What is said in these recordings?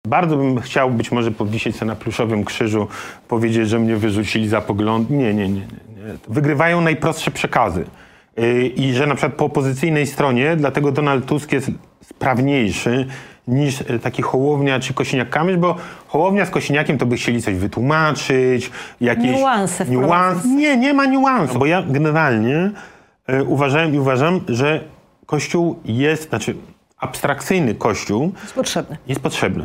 Bardzo bym chciał być może powisieć sobie na pluszowym krzyżu, powiedzieć, że mnie wyrzucili za pogląd. Nie. Wygrywają najprostsze przekazy. I że na przykład po opozycyjnej stronie, dlatego Donald Tusk jest sprawniejszy niż taki Hołownia czy Kosiniak-Kamysz, bo Hołownia z Kosiniakiem to by chcieli coś wytłumaczyć, jakieś niuanse. Nie ma niuansów, bo ja generalnie uważam, że Kościół jest, znaczy abstrakcyjny Kościół jest potrzebny.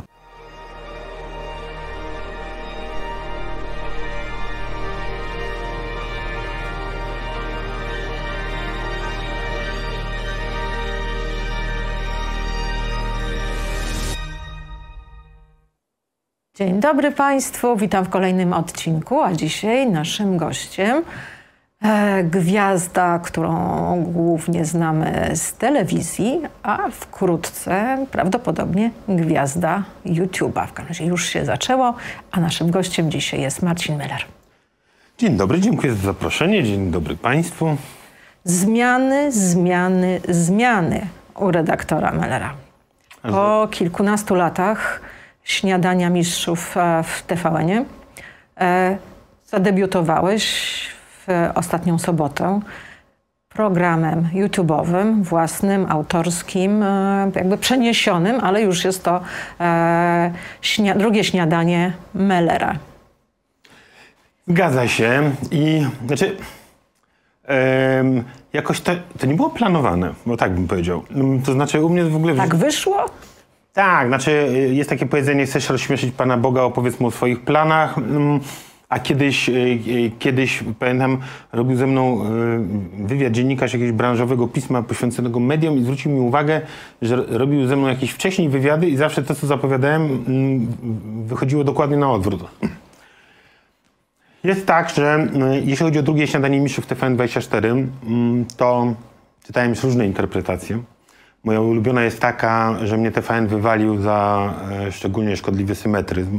Dzień dobry Państwu, witam w kolejnym odcinku, a dzisiaj naszym gościem gwiazda, którą głównie znamy z telewizji, a wkrótce prawdopodobnie gwiazda YouTube'a. W każdym razie już się zaczęło, a naszym gościem dzisiaj jest Marcin Meller. Dzień dobry, dziękuję za zaproszenie, dzień dobry Państwu. Zmiany u redaktora Mellera. Po kilkunastu latach Śniadania Mistrzów w TVN-ie zadebiutowałeś w ostatnią sobotę programem YouTube'owym, własnym, autorskim, jakby przeniesionym, ale już jest to drugie śniadanie Mellera. Zgadza się i znaczy jakoś to nie było planowane, bo tak bym powiedział. To znaczy u mnie w ogóle... Tak wyszło? Tak, znaczy jest takie powiedzenie, chcesz rozśmieszyć Pana Boga, opowiedz mu o swoich planach. A kiedyś, pamiętam, robił ze mną wywiad dziennikarz jakiegoś branżowego pisma poświęconego mediom i zwrócił mi uwagę, że robił ze mną jakieś wcześniej wywiady i zawsze to, co zapowiadałem, wychodziło dokładnie na odwrót. Jest tak, że jeśli chodzi o drugie śniadanie mistrzów TVN24, to czytałem już różne interpretacje. Moja ulubiona jest taka, że mnie TVN wywalił za szczególnie szkodliwy symetryzm.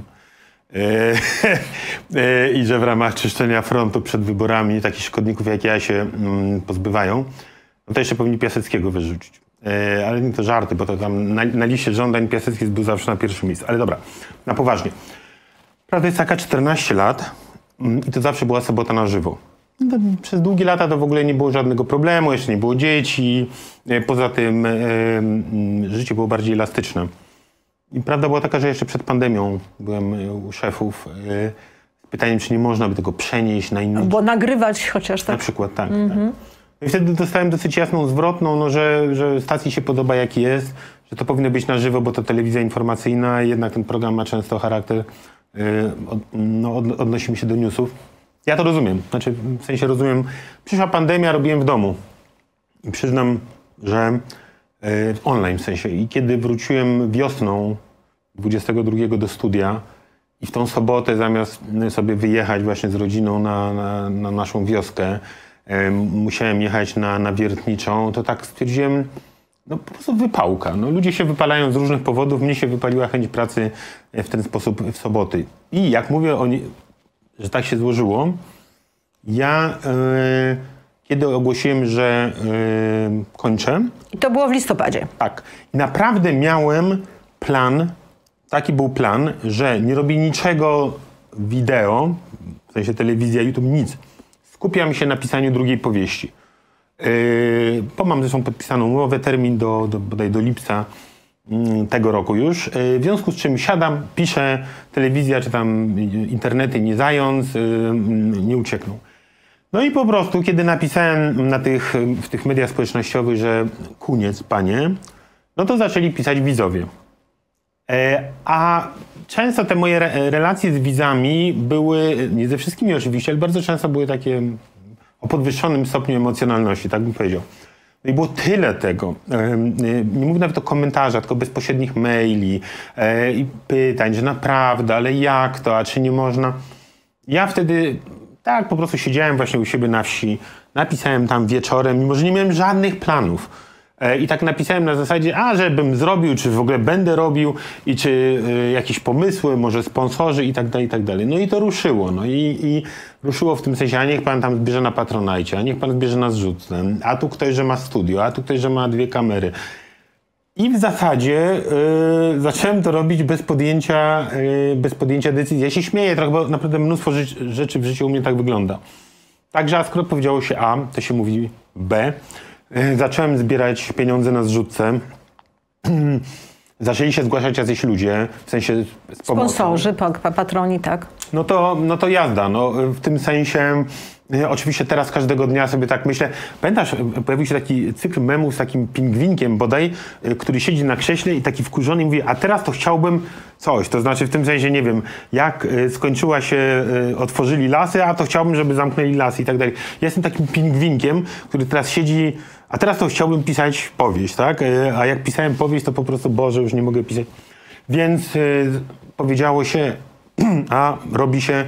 I że w ramach czyszczenia frontu przed wyborami takich szkodników jak ja się pozbywają. No to jeszcze powinni Piaseckiego wyrzucić. Ale nie to żarty, bo to tam na liście żądań Piasecki był zawsze na pierwszym miejscu. Ale dobra, na poważnie. Prawda jest taka, 14 lat i to zawsze była sobota na żywo. No przez długie lata to w ogóle nie było żadnego problemu, jeszcze nie było dzieci. Poza tym życie było bardziej elastyczne. I prawda była taka, że jeszcze przed pandemią byłem u szefów z pytaniem, czy nie można by tego przenieść na inny... Bo nagrywać chociaż tak. Na przykład, tak. Tak. I wtedy dostałem dosyć jasną zwrotną, no, że stacji się podoba jaki jest, że to powinno być na żywo, bo to telewizja informacyjna i jednak ten program ma często charakter, odnosimy się do newsów. Ja to rozumiem, znaczy w sensie rozumiem, przyszła pandemia, robiłem w domu i przyznam, że online w sensie i kiedy wróciłem wiosną 22 do studia i w tą sobotę zamiast sobie wyjechać właśnie z rodziną na naszą wioskę, musiałem jechać na Wiertniczą, to tak stwierdziłem, no po prostu wypałka. No, ludzie się wypalają z różnych powodów, mnie się wypaliła chęć pracy w ten sposób w soboty. I jak mówię że tak się złożyło, ja kiedy ogłosiłem, że kończę... I to było w listopadzie. Tak. I naprawdę miałem plan, taki był plan, że nie robię niczego wideo, w sensie telewizja, YouTube, nic. Skupiam się na pisaniu drugiej powieści. Mam zresztą podpisaną umowę, termin bodaj do lipca tego roku już. W związku z czym siadam, piszę, telewizja czy tam internety nie zając, nie uciekną. No i po prostu, kiedy napisałem w tych mediach społecznościowych, że koniec, panie, no to zaczęli pisać widzowie. A często te moje relacje z widzami były, nie ze wszystkimi oczywiście, ale bardzo często były takie o podwyższonym stopniu emocjonalności, tak bym powiedział. No i było tyle tego, nie mówię nawet o komentarzach, tylko bezpośrednich maili i pytań, że naprawdę, ale jak to, a czy nie można. Ja wtedy tak po prostu siedziałem właśnie u siebie na wsi, napisałem tam wieczorem, mimo że nie miałem żadnych planów. I tak napisałem na zasadzie, żebym zrobił, czy w ogóle będę robił i czy jakieś pomysły, może sponsorzy i tak dalej, i tak dalej. No i to ruszyło. No i ruszyło w tym sensie, a niech pan tam zbierze na Patronajcie, a niech pan zbierze na zrzutce, a tu ktoś, że ma studio, a tu ktoś, że ma 2 kamery. I w zasadzie zacząłem to robić bez podjęcia decyzji. Ja się śmieję trochę, bo naprawdę mnóstwo rzeczy w życiu u mnie tak wygląda. Także, a skoro powiedziało się A, to się mówi B. Zacząłem zbierać pieniądze na zrzutce. Zaczęli się zgłaszać jacyś ludzie, w sensie z pomocą. Sponsorzy, patroni, tak. No to jazda. No, w tym sensie oczywiście teraz każdego dnia sobie tak myślę. Pamiętasz, pojawił się taki cykl memów z takim pingwinkiem bodaj, który siedzi na krześle i taki wkurzony i mówi, a teraz to chciałbym coś. To znaczy w tym sensie, nie wiem, jak skończyła się, otworzyli lasy, a to chciałbym, żeby zamknęli lasy i tak dalej. Ja jestem takim pingwinkiem, który teraz siedzi, a teraz to chciałbym pisać powieść, tak? A jak pisałem powieść, to po prostu, Boże, już nie mogę pisać. Więc powiedziało się, a robi się...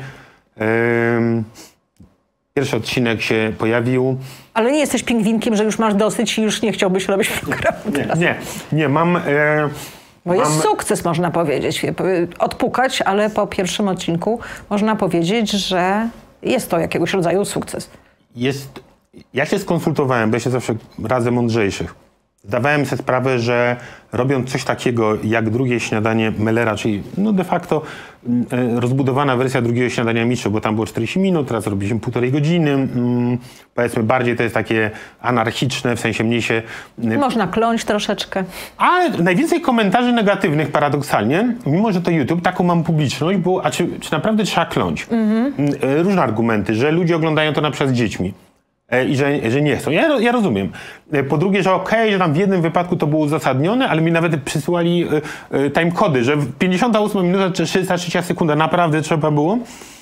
Pierwszy odcinek się pojawił. Ale nie jesteś pingwinkiem, że już masz dosyć i już nie chciałbyś robić programu teraz. Nie, mam... Bo jest sukces, można powiedzieć. Odpukać, ale po pierwszym odcinku można powiedzieć, że jest to jakiegoś rodzaju sukces. Ja się skonsultowałem, bo ja się zawsze radzę mądrzejszych. Zdawałem sobie sprawę, że robiąc coś takiego jak drugie śniadanie Mellera, czyli no de facto rozbudowana wersja drugiego śniadania Miszy, bo tam było 40 minut, teraz robiliśmy 1,5 godziny. Powiedzmy bardziej to jest takie anarchiczne, w sensie mniej się... Można kląć troszeczkę. Ale najwięcej komentarzy negatywnych paradoksalnie, mimo że to YouTube, taką mam publiczność, było, a czy naprawdę trzeba kląć? Różne argumenty, że ludzie oglądają to na przykład z dziećmi. I że nie chcą. Ja rozumiem. Po drugie, że okej, że tam w jednym wypadku to było uzasadnione, ale mi nawet przysyłali timecody, że 58 minuta czy 303 sekunda naprawdę trzeba było.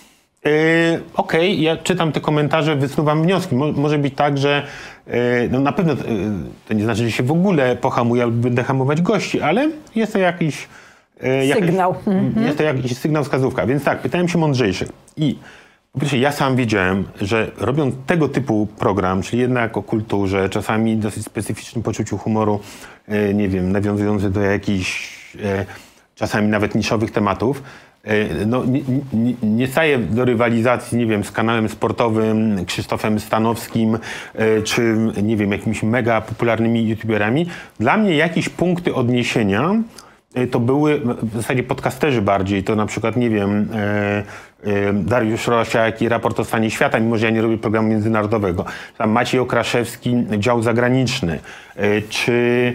Ja czytam te komentarze, wysnuwam wnioski. Może być tak, że no na pewno to nie znaczy, że się w ogóle pohamuje albo będę hamować gości, ale jest to jakiś sygnał. Jest to jakiś sygnał, wskazówka. Więc tak, pytałem się mądrzejszych. I po pierwsze, ja sam wiedziałem, że robiąc tego typu program, czyli jednak o kulturze, czasami dosyć specyficznym poczuciu humoru, nie wiem, nawiązujący do jakichś czasami nawet niszowych tematów, no, nie staję do rywalizacji, nie wiem, z kanałem sportowym Krzysztofem Stanowskim, czy, nie wiem, jakimiś mega popularnymi youtuberami. Dla mnie jakieś punkty odniesienia to były w zasadzie podcasterzy bardziej, to na przykład, nie wiem, Dariusz Rosiak i Raport o stanie świata, mimo że ja nie robię programu międzynarodowego. Tam Maciej Okraszewski, dział zagraniczny, czy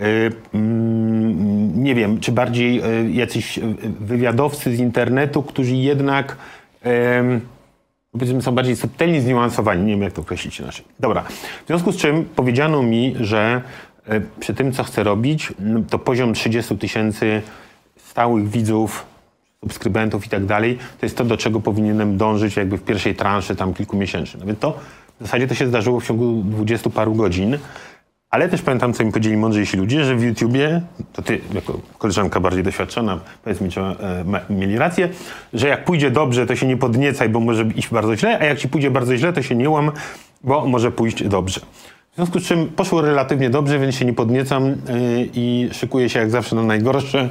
nie wiem, czy bardziej jacyś wywiadowcy z internetu, którzy jednak powiedzmy są bardziej subtelnie zniuansowani, nie wiem jak to określić inaczej. Dobra, w związku z czym powiedziano mi, że przy tym, co chcę robić, to poziom 30 000 stałych widzów, subskrybentów i tak dalej, to jest to, do czego powinienem dążyć jakby w pierwszej transzy tam kilkumiesięcznej. No więc to w zasadzie to się zdarzyło w ciągu 20 paru godzin, ale też pamiętam, co mi powiedzieli mądrzejsi ludzie, że w YouTubie, to ty jako koleżanka bardziej doświadczona, powiedz mi, czy mieli rację, że jak pójdzie dobrze, to się nie podniecaj, bo może iść bardzo źle, a jak ci pójdzie bardzo źle, to się nie łam, bo może pójść dobrze. W związku z czym poszło relatywnie dobrze, więc się nie podniecam i szykuję się jak zawsze na najgorsze.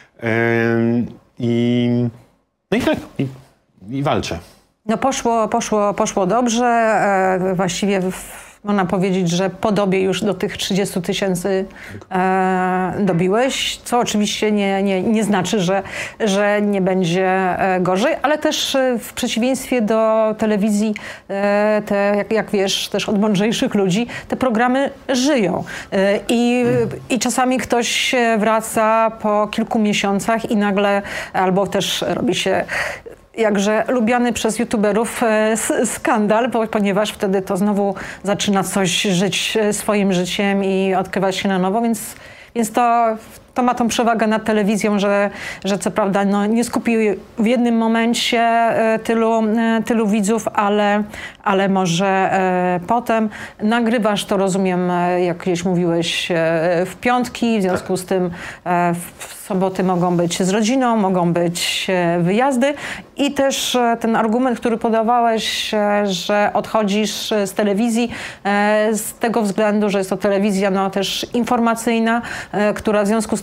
No i tak, i walczę. No poszło dobrze. Właściwie można powiedzieć, że podobie już do tych 30 000 dobiłeś, co oczywiście nie znaczy, że nie będzie gorzej, ale też w przeciwieństwie do telewizji, jak wiesz, też od mądrzejszych ludzi, te programy żyją. I czasami ktoś wraca po kilku miesiącach i nagle albo też robi się jakże lubiany przez youtuberów skandal, ponieważ wtedy to znowu zaczyna coś żyć swoim życiem i odkrywać się na nowo, więc to ma tą przewagę nad telewizją, że co prawda no, nie skupi w jednym momencie tylu widzów, ale może potem. Nagrywasz to, rozumiem, jak kiedyś mówiłeś, w piątki, w związku z tym w soboty mogą być z rodziną, mogą być wyjazdy i też ten argument, który podawałeś, że odchodzisz z telewizji z tego względu, że jest to telewizja no, też informacyjna, która w związku z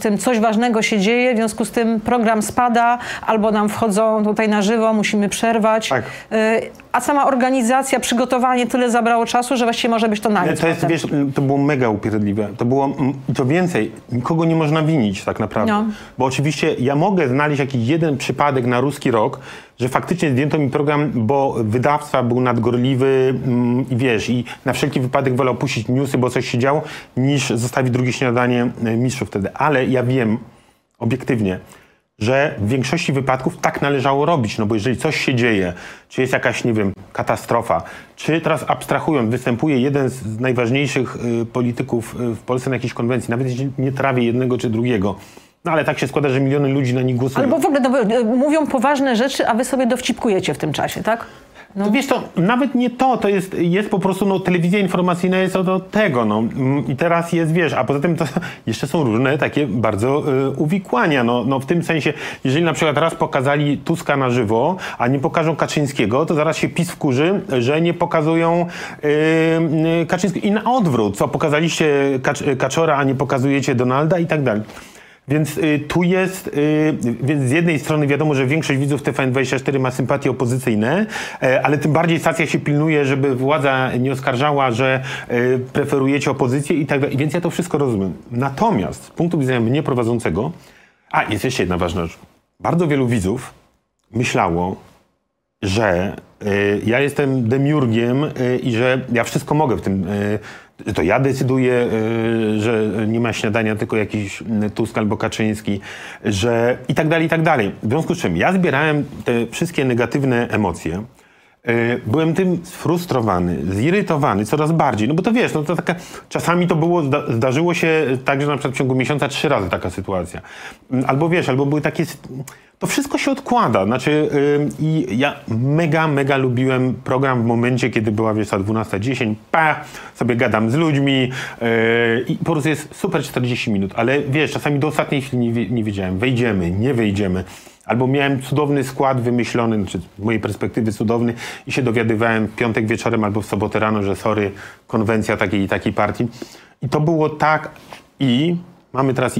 tym coś ważnego się dzieje, w związku z tym program spada, albo nam wchodzą tutaj na żywo, musimy przerwać. Tak. A sama organizacja, przygotowanie tyle zabrało czasu, że właściwie może być to na nic. To jest, wiesz, to było mega upierdliwe. To było, i to więcej, nikogo nie można winić tak naprawdę. No. Bo oczywiście ja mogę znaleźć jakiś jeden przypadek na ruski rok, że faktycznie zdjęto mi program, bo wydawca był nadgorliwy i wiesz, i na wszelki wypadek wolał puścić newsy, bo coś się działo, niż zostawić drugie śniadanie mistrzów wtedy. Ale ja wiem obiektywnie, że w większości wypadków tak należało robić, no bo jeżeli coś się dzieje, czy jest jakaś, nie wiem, katastrofa, czy teraz abstrahując, występuje jeden z najważniejszych polityków w Polsce na jakiejś konwencji, nawet jeśli nie trawi jednego czy drugiego, no ale tak się składa, że miliony ludzi na nich głosują. Albo w ogóle mówią poważne rzeczy, a wy sobie dowcipkujecie w tym czasie, tak? No. To wiesz, to nawet nie to jest po prostu, no, telewizja informacyjna jest od tego, no. I teraz jest, wiesz, a poza tym to jeszcze są różne takie bardzo uwikłania, no w tym sensie, jeżeli na przykład raz pokazali Tuska na żywo, a nie pokażą Kaczyńskiego, to zaraz się PiS wkurzy, że nie pokazują Kaczyńskiego i na odwrót, co pokazaliście Kaczora, a nie pokazujecie Donalda i tak dalej. Więc tu jest, więc z jednej strony wiadomo, że większość widzów TVN24 ma sympatie opozycyjne, ale tym bardziej stacja się pilnuje, żeby władza nie oskarżała, że preferujecie opozycję i tak dalej. Więc ja to wszystko rozumiem. Natomiast z punktu widzenia mnie prowadzącego, jest jeszcze jedna ważna rzecz. Bardzo wielu widzów myślało, że ja jestem demiurgiem i że ja wszystko mogę w tym. To ja decyduję, że nie ma śniadania, tylko jakiś Tusk albo Kaczyński, że i tak dalej, i tak dalej. W związku z czym ja zbierałem te wszystkie negatywne emocje. Byłem tym sfrustrowany, zirytowany coraz bardziej, no bo to wiesz, no to taka, czasami to było, zdarzyło się tak, że na przykład w ciągu miesiąca 3 razy taka sytuacja. Albo wiesz, albo były takie, to wszystko się odkłada, znaczy i ja mega lubiłem program w momencie, kiedy była, wiesz, 12:10, sobie gadam z ludźmi i po prostu jest super 40 minut, ale wiesz, czasami do ostatniej chwili nie wiedziałem, wejdziemy, nie wejdziemy. Albo miałem cudowny skład wymyślony, znaczy z mojej perspektywy cudowny i się dowiadywałem w piątek wieczorem albo w sobotę rano, że sorry, konwencja takiej i takiej partii. I to było tak i mamy teraz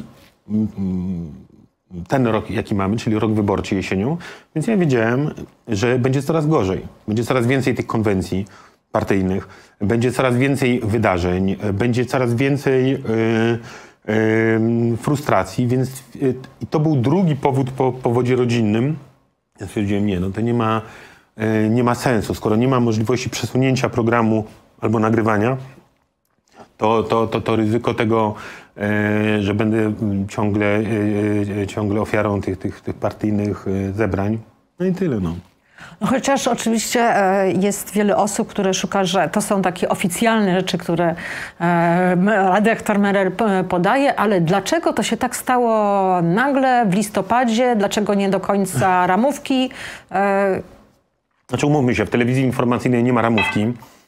ten rok, jaki mamy, czyli rok wyborczy jesienią, więc ja wiedziałem, że będzie coraz gorzej. Będzie coraz więcej tych konwencji partyjnych, będzie coraz więcej wydarzeń, będzie coraz więcej frustracji, więc i to był drugi powód po powodzie rodzinnym. Ja stwierdziłem, nie, no to nie ma sensu. Skoro nie ma możliwości przesunięcia programu albo nagrywania, to ryzyko tego, że będę ciągle ofiarą tych partyjnych zebrań, no i tyle, no. No chociaż oczywiście jest wiele osób, które szuka, że to są takie oficjalne rzeczy, które redaktor Merer podaje, ale dlaczego to się tak stało nagle w listopadzie? Dlaczego nie do końca ramówki? Znaczy umówmy się, w telewizji informacyjnej nie ma ramówki.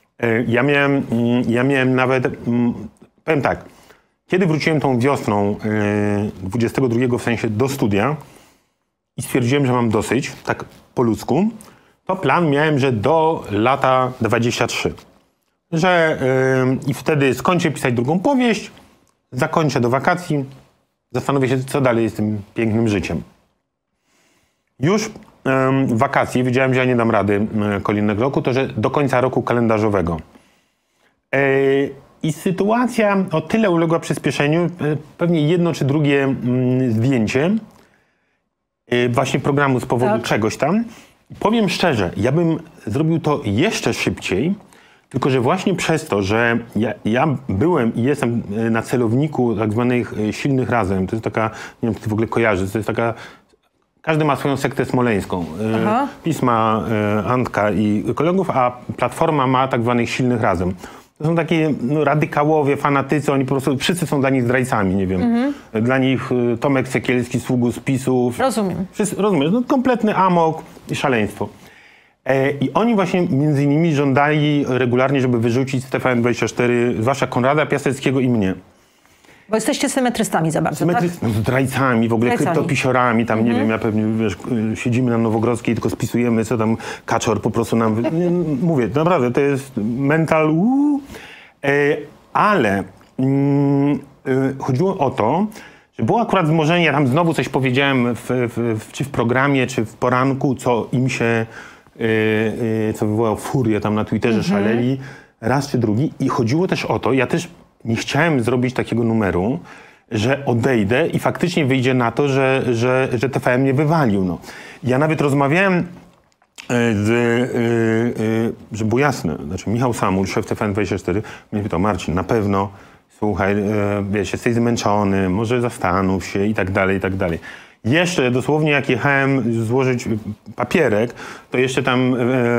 Ja miałem nawet, powiem tak, kiedy wróciłem tą wiosną 22 w sensie do studia i stwierdziłem, że mam dosyć, tak po ludzku, to plan miałem, że do lata 23. Że i wtedy skończę pisać drugą powieść, zakończę do wakacji, zastanowię się, co dalej z tym pięknym życiem. Już w wakacje wiedziałem, że ja nie dam rady kolejnego roku, to że do końca roku kalendarzowego. I sytuacja o tyle uległa przyspieszeniu, pewnie jedno czy drugie zdjęcie właśnie programu z powodu czegoś tam. Powiem szczerze, ja bym zrobił to jeszcze szybciej, tylko że właśnie przez to, że ja byłem i jestem na celowniku tak zwanych silnych razem, to jest taka, nie wiem, czy ty w ogóle kojarzysz, to jest taka, każdy ma swoją sektę smoleńską. PiS ma Antka i kolegów, a Platforma ma tak zwanych silnych razem. To są takie radykałowie, fanatycy, oni po prostu wszyscy są dla nich zdrajcami, nie wiem. Dla nich Tomek Sekielski, sługus PiS-ów. Rozumiem. Rozumiesz, no kompletny amok i szaleństwo. I oni właśnie między innymi żądali regularnie, żeby wyrzucić z TVN24, zwłaszcza Konrada Piaseckiego i mnie. Bo jesteście symetrystami za bardzo, tak? No, zdrajcami, w ogóle kryptopisiorami, tam nie wiem, ja pewnie, wiesz, siedzimy na Nowogrodzkiej, tylko spisujemy, co tam Kaczor po prostu nam... Mówię, naprawdę, to jest mental... Ale chodziło o to, że było akurat wzmożenie, ja tam znowu coś powiedziałem czy w programie, czy w poranku, co im się, co wywołało furię tam na Twitterze, szaleli raz czy drugi. I chodziło też o to, ja też nie chciałem zrobić takiego numeru, że odejdę i faktycznie wyjdzie na to, że TVN mnie wywalił. No. Ja nawet rozmawiałem żeby było jasne, znaczy Michał Samul, szef TVN24, mnie pytał: Marcin, na pewno, słuchaj, wiesz, jesteś zmęczony, może zastanów się i tak dalej, i tak dalej. Jeszcze dosłownie jak jechałem złożyć papierek, to jeszcze tam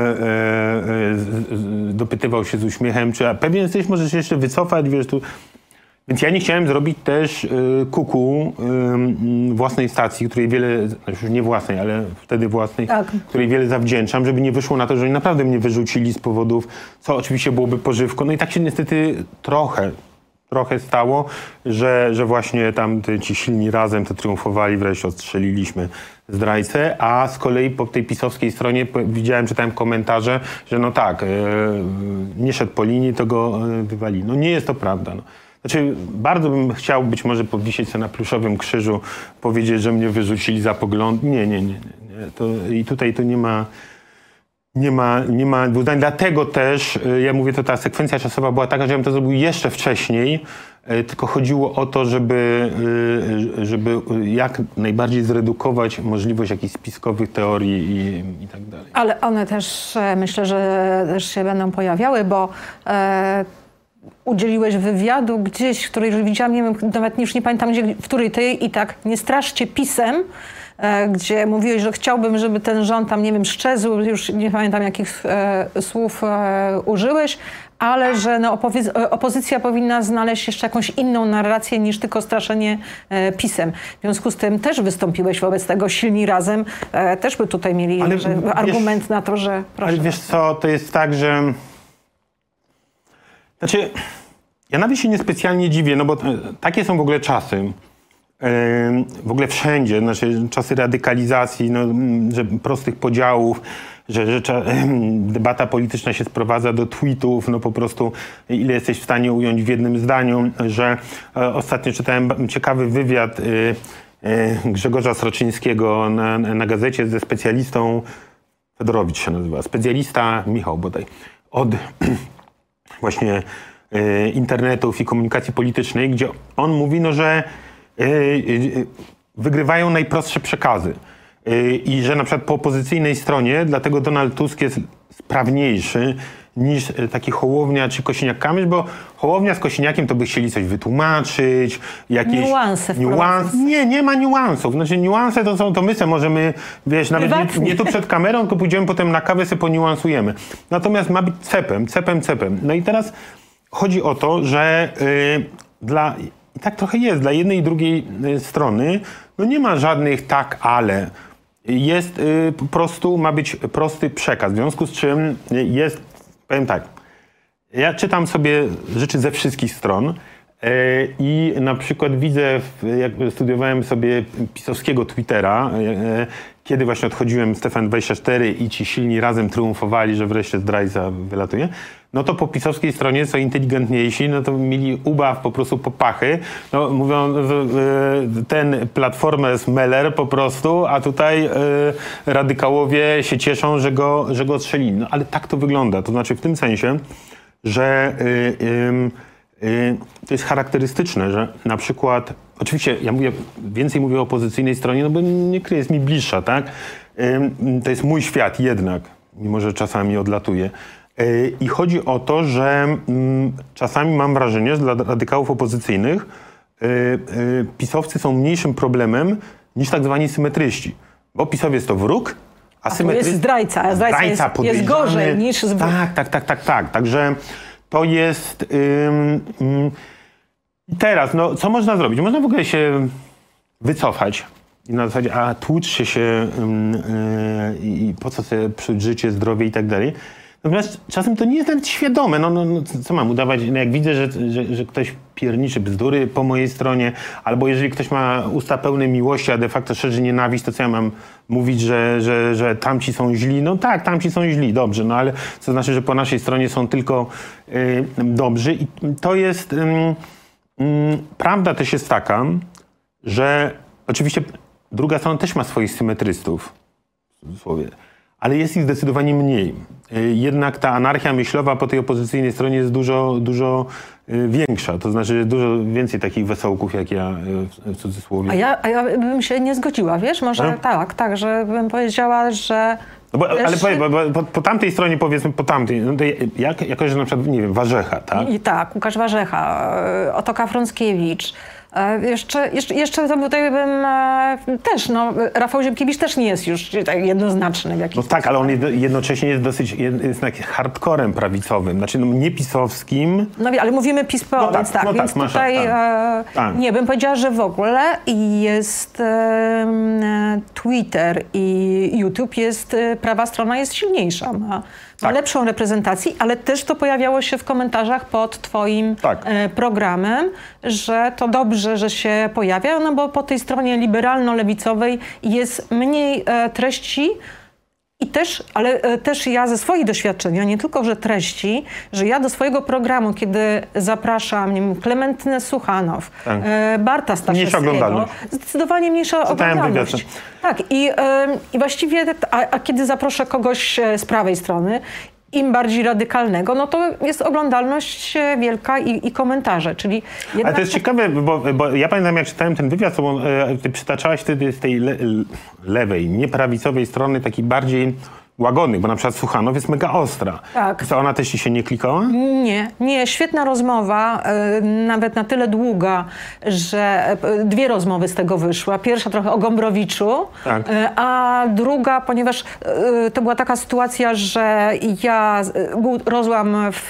dopytywał się z uśmiechem, czy pewnie jesteś, możesz jeszcze wycofać, wiesz, tu. Więc ja nie chciałem zrobić też kuku własnej stacji, której wiele, znaczy już nie własnej, ale wtedy własnej, której wiele zawdzięczam, żeby nie wyszło na to, że oni naprawdę mnie wyrzucili z powodów, co oczywiście byłoby pożywką. No i tak się niestety trochę stało, że właśnie tam ci silni razem to triumfowali, wreszcie odstrzeliliśmy zdrajcę, a z kolei po tej pisowskiej stronie widziałem, czytałem komentarze, że no tak, nie szedł po linii, to go wywali. No nie jest to prawda. No. Znaczy, bardzo bym chciał być może powisieć sobie na pluszowym krzyżu, powiedzieć, że mnie wyrzucili za pogląd. Nie. I tutaj to nie ma dwóch zdań. Dlatego też, ja mówię, to ta sekwencja czasowa była taka, że ja bym to zrobił jeszcze wcześniej, tylko chodziło o to, żeby jak najbardziej zredukować możliwość jakichś spiskowych teorii i tak dalej. Ale one też, myślę, że też się będą pojawiały, bo udzieliłeś wywiadu gdzieś, w której widziałam, nie wiem, nawet już nie pamiętam, w której ty i tak nie straszcie PiS-em, gdzie mówiłeś, że chciałbym, żeby ten rząd tam, nie wiem, szczezł, już nie pamiętam jakich słów użyłeś, ale że no, opozycja powinna znaleźć jeszcze jakąś inną narrację niż tylko straszenie PiS-em. W związku z tym też wystąpiłeś wobec tego Silni Razem. Też by tutaj mieli argument na to, że... Proszę. Ale wiesz co, to jest tak, że... Znaczy, ja nawet się niespecjalnie dziwię, no bo takie są w ogóle czasy. W ogóle wszędzie, znaczy czasy radykalizacji, no, że prostych podziałów, że debata polityczna się sprowadza do tweetów, no po prostu ile jesteś w stanie ująć w jednym zdaniu, że ostatnio czytałem ciekawy wywiad Grzegorza Sroczyńskiego na gazecie ze specjalistą, Fedorowicz się nazywa, specjalista Michał bodaj, od właśnie internetów i komunikacji politycznej, gdzie on mówi, no, że wygrywają najprostsze przekazy i że na przykład po opozycyjnej stronie, dlatego Donald Tusk jest sprawniejszy niż taki Hołownia czy Kosiniak-Kamysz, bo Hołownia z Kosiniakiem to by chcieli coś wytłumaczyć, jakieś niuanse. Nie ma niuansów. Znaczy niuanse to my sobie możemy, wiesz, nawet nie tu przed kamerą, tylko pójdziemy potem na kawę, sobie poniuansujemy. Natomiast ma być cepem. No i teraz chodzi o to, że i tak trochę jest, dla jednej i drugiej strony, no nie ma żadnych tak, ale. Jest po prostu, ma być prosty przekaz, w związku z czym jest, powiem tak, ja czytam sobie rzeczy ze wszystkich stron i na przykład widzę, jak studiowałem sobie pisowskiego Twittera, kiedy właśnie odchodziłem z TVN24 i ci Silni Razem triumfowali, że wreszcie zdrajca wylatuje, no to po pisowskiej stronie są inteligentniejsi, no to mieli ubaw po prostu po pachy. No mówią, ten Platformer jest Meller po prostu, a tutaj radykałowie się cieszą, że go odstrzelili. No ale tak to wygląda, to znaczy w tym sensie, że to jest charakterystyczne, że na przykład, oczywiście ja więcej mówię o opozycyjnej stronie, no bo nie kryje, jest mi bliższa, tak? To jest mój świat jednak, mimo że czasami odlatuje. I chodzi o to, że czasami mam wrażenie, że dla radykałów opozycyjnych pisowcy są mniejszym problemem niż tak zwani symetryści. Bo pisowiec to wróg, a symetrysta jest zdrajca, a zdrajca jest gorzej niż wróg. Tak. Także to jest... I teraz, no co można zrobić? Można w ogóle się wycofać i na zasadzie, tłuczcie się i po co sobie psuć życie, zdrowie i tak dalej. Natomiast czasem to nie jest nawet świadome. No, co mam udawać? No, jak widzę, że ktoś pierniczy bzdury po mojej stronie, albo jeżeli ktoś ma usta pełne miłości, a de facto szerzy nienawiść, to co ja mam mówić, że tamci są źli? No tak, tamci są źli, dobrze, no ale co znaczy, że po naszej stronie są tylko dobrzy. I to jest... prawda też jest taka, że oczywiście druga strona też ma swoich symetrystów, w cudzysłowie, ale jest ich zdecydowanie mniej. Jednak ta anarchia myślowa po tej opozycyjnej stronie jest dużo większa. To znaczy dużo więcej takich wesołków jak ja, w cudzysłowie. A ja bym się nie zgodziła, wiesz? Może tak, że bym powiedziała, że... No ale po tamtej stronie, powiedzmy, no to jako, że na przykład, nie wiem, Warzecha, tak? I tak, Łukasz Warzecha, Otoka Frąckiewicz. Jeszcze tutaj bym też, no, Rafał Ziemkiewicz też nie jest już tak jednoznaczny w jakiś sposób. Tak, ale on jednocześnie jest dosyć hardcorem prawicowym, znaczy no, nie pisowskim. No ale mówimy PiS-PO, więc tak, więc tutaj nie, bym powiedziała, że w ogóle jest Twitter i YouTube jest, prawa strona jest silniejsza, ma lepszą reprezentację, ale też to pojawiało się w komentarzach pod twoim programem, że to dobrze, że się pojawia, no bo po tej stronie liberalno-lewicowej jest mniej treści i też, ale też ja ze swoich doświadczenia, nie tylko, że treści, że ja do swojego programu, kiedy zapraszam, nie wiem, Klementynę Suchanow, Barta Staszewskiego, zdecydowanie mniejsza oglądalność. Tak, i właściwie, a kiedy zaproszę kogoś z prawej strony, im bardziej radykalnego, no to jest oglądalność wielka i komentarze, czyli... Ale to jest ciekawe, bo ja pamiętam, jak czytałem ten wywiad, ty przytaczałaś wtedy z tej lewej, nieprawicowej strony taki bardziej łagodny, bo na przykład Suchanow jest mega ostra. Tak. Co, ona też ci się nie klikała? Nie, świetna rozmowa, nawet na tyle długa, że dwie rozmowy z tego wyszła. Pierwsza trochę o Gombrowiczu, a druga, ponieważ to była taka sytuacja, że ja był rozłam w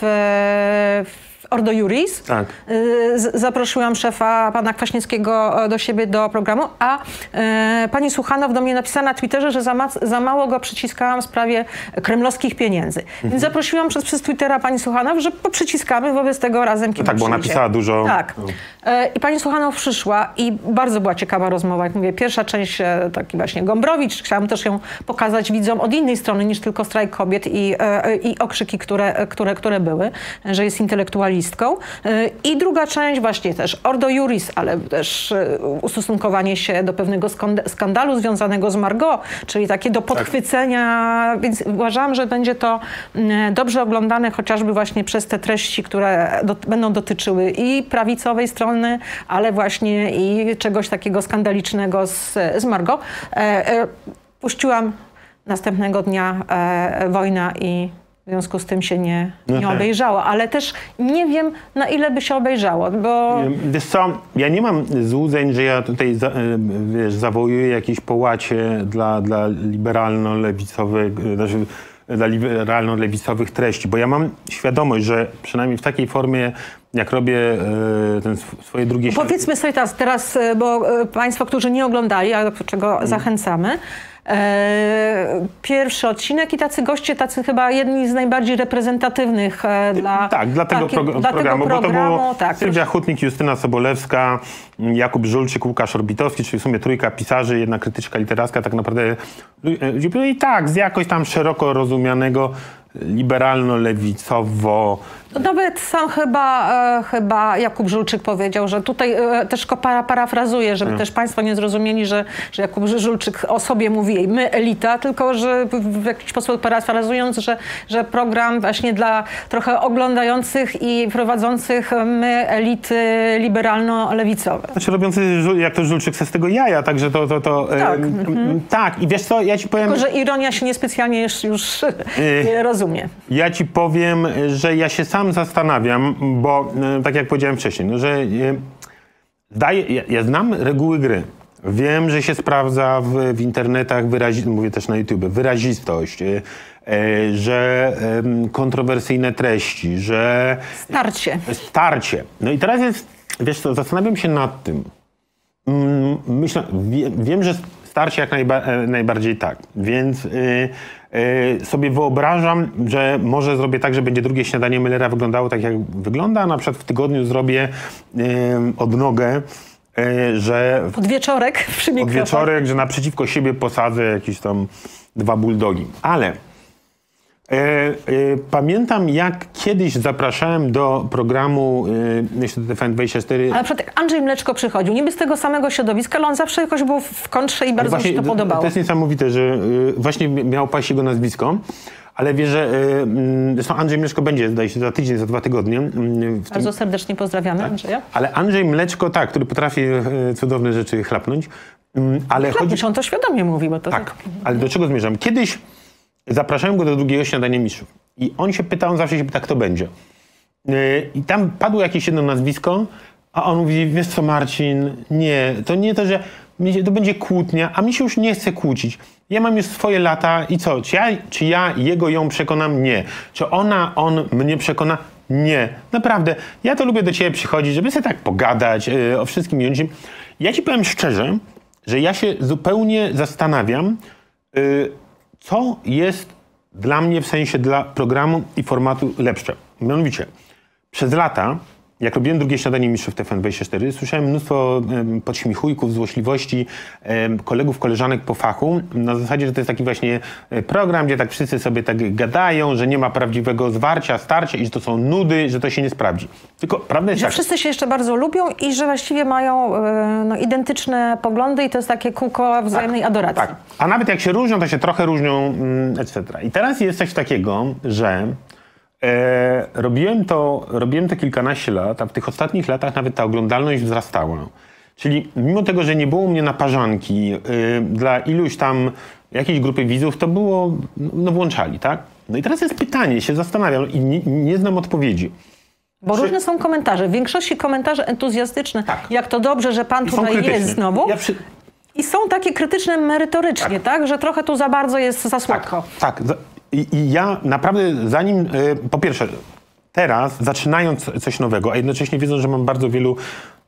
Ordo Iuris. Tak. Zaprosiłam szefa, pana Kwaśniewskiego, do siebie do programu, a pani Suchanow do mnie napisała na Twitterze, że za mało go przyciskałam w sprawie kremlowskich pieniędzy. Więc zaprosiłam przez Twittera pani Suchanow, że poprzyciskamy wobec tego razem, kiedy tak, bo napisała dużo. Tak. I pani Suchanow przyszła i bardzo była ciekawa rozmowa. Jak mówię, pierwsza część, taki właśnie Gombrowicz, chciałam też ją pokazać widzom od innej strony niż tylko strajk kobiet i okrzyki, które były, że jest intelektualistką. I druga część właśnie też Ordo Iuris, ale też ustosunkowanie się do pewnego skandalu związanego z Margot, czyli takie do podchwycenia, więc uważam, że będzie to dobrze oglądane chociażby właśnie przez te treści, które będą dotyczyły i prawicowej strony, ale właśnie i czegoś takiego skandalicznego z Margot. Puściłam następnego dnia Wojna i w związku z tym się nie obejrzało, ale też nie wiem, na ile by się obejrzało, bo... Wiesz co, ja nie mam złudzeń, że ja tutaj zawołuję jakieś połacie dla liberalno-lewicowych treści, bo ja mam świadomość, że przynajmniej w takiej formie, jak robię swoje drugie... Powiedzmy sobie teraz, bo państwo, którzy nie oglądali, a do czego zachęcamy, pierwszy odcinek i tacy goście, chyba jedni z najbardziej reprezentatywnych dla tego programu, bo to było Sylwia Hutnik, Justyna Sobolewska, Jakub Żulczyk, Łukasz Orbitowski, czyli w sumie trójka pisarzy, jedna krytyczka literacka, tak naprawdę i tak z jakoś tam szeroko rozumianego liberalno-lewicowo. Nawet sam chyba Jakub Żulczyk powiedział, że tutaj też parafrazuję, żeby też państwo nie zrozumieli, że Jakub Żulczyk o sobie mówi my elita, tylko że w jakiś sposób parafrazując, że program właśnie dla trochę oglądających i prowadzących my elity liberalno-lewicowe. Znaczy robiący jak to Żulczyk z tego jaja, także to tak. I wiesz co, ja ci powiem... Tylko, że ironia się niespecjalnie już rozumie. Ja ci powiem, że ja się sam zastanawiam, bo tak jak powiedziałem wcześniej, no, że ja znam reguły gry. Wiem, że się sprawdza w internetach, mówię też na YouTube, wyrazistość, że kontrowersyjne treści, że... Starcie. No i teraz jest, wiesz co, zastanawiam się nad tym. Wiem, że starcie jak najbardziej tak, więc sobie wyobrażam, że może zrobię tak, że będzie drugie śniadanie Müllera wyglądało tak, jak wygląda, a na przykład w tygodniu zrobię odnogę, że... Podwieczorek przy mikrofonie. Podwieczorek, że naprzeciwko siebie posadzę jakieś tam 2 bulldogi. Ale Pamiętam, jak kiedyś zapraszałem do programu jeszcze do TVN24. Ale na przykład jak Andrzej Mleczko przychodził, niby z tego samego środowiska, ale on zawsze jakoś był w kontrze i bardzo mi się to podobało. To jest niesamowite, że właśnie miało paść jego nazwisko. Ale wie, że zresztą Andrzej Mleczko będzie, zdaje się, za tydzień, za 2 tygodnie. Bardzo serdecznie pozdrawiamy Andrzeja. Ale Andrzej Mleczko, tak, który potrafi cudowne rzeczy chlapnąć. Ale on to świadomie mówi, bo to tak. Ale do czego zmierzam? Kiedyś zapraszałem go do drugiego śniadania mistrzów. I on zawsze się pyta, kto będzie. I tam padło jakieś jedno nazwisko, a on mówi, wiesz co Marcin, nie, to nie to, że to będzie kłótnia, a mi się już nie chce kłócić. Ja mam już swoje lata i co? Czy ja ją przekonam? Nie. Czy on mnie przekona? Nie. Naprawdę. Ja to lubię do ciebie przychodzić, żeby sobie tak pogadać o wszystkim i o niczym. Ja ci powiem szczerze, że ja się zupełnie zastanawiam, co jest dla mnie, w sensie dla programu i formatu lepsze. Mianowicie, przez lata, jak robiłem drugie śniadanie mistrzów TVN24, słyszałem mnóstwo podśmiechujków, złośliwości kolegów, koleżanek po fachu, na zasadzie, że to jest taki właśnie program, gdzie tak wszyscy sobie tak gadają, że nie ma prawdziwego zwarcia, starcia i że to są nudy, że to się nie sprawdzi. Tylko prawda jest że taka, wszyscy się jeszcze bardzo lubią i że właściwie mają identyczne poglądy i to jest takie kółko wzajemnej adoracji. Tak. A nawet jak się różnią, to się trochę różnią, etc. I teraz jest coś takiego, że robiłem to kilkanaście lat, a w tych ostatnich latach nawet ta oglądalność wzrastała. Czyli mimo tego, że nie było mnie na parzanki, dla iluś tam jakiejś grupy widzów, to było, włączali, tak? No i teraz jest pytanie, się zastanawiam i nie znam odpowiedzi. Bo różne są komentarze. W większości komentarze entuzjastyczne. Tak. Jak to dobrze, że pan tutaj jest znowu. I są takie krytyczne merytorycznie, tak? Że trochę tu za bardzo jest za słodko. Tak. I ja naprawdę zanim, po pierwsze, teraz zaczynając coś nowego, a jednocześnie wiedząc, że mam bardzo wielu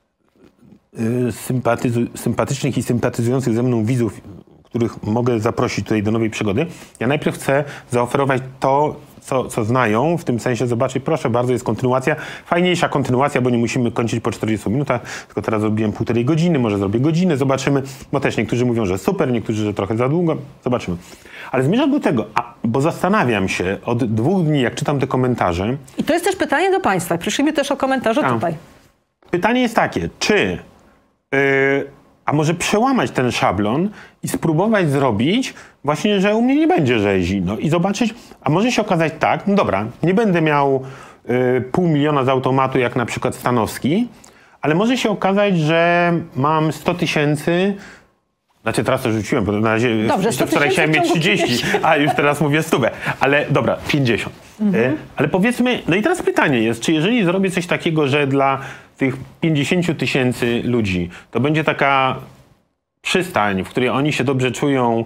sympatycznych i sympatyzujących ze mną widzów, których mogę zaprosić tutaj do nowej przygody, ja najpierw chcę zaoferować to, co znają, w tym sensie zobaczyć, proszę bardzo, jest kontynuacja, fajniejsza kontynuacja, bo nie musimy kończyć po 40 minutach, tylko teraz zrobiłem 1,5 godziny, może zrobię godzinę, zobaczymy, bo też niektórzy mówią, że super, niektórzy, że trochę za długo, zobaczymy. Ale zmierzam do tego, bo zastanawiam się od 2 dni, jak czytam te komentarze. I to jest też pytanie do państwa, prosimy też o komentarze tutaj. Pytanie jest takie, czy a może przełamać ten szablon i spróbować zrobić właśnie, że u mnie nie będzie rzezi. No i zobaczyć, a może się okazać tak, no dobra, nie będę miał 500 000 z automatu, jak na przykład Stanowski, ale może się okazać, że mam 100 000, znaczy teraz to rzuciłem, bo na razie dobrze, wczoraj chciałem mieć 30, a już teraz mówię 100, ale dobra, 50. Ale powiedzmy, no i teraz pytanie jest, czy jeżeli zrobię coś takiego, że dla tych 50 000 ludzi to będzie taka przystań, w której oni się dobrze czują,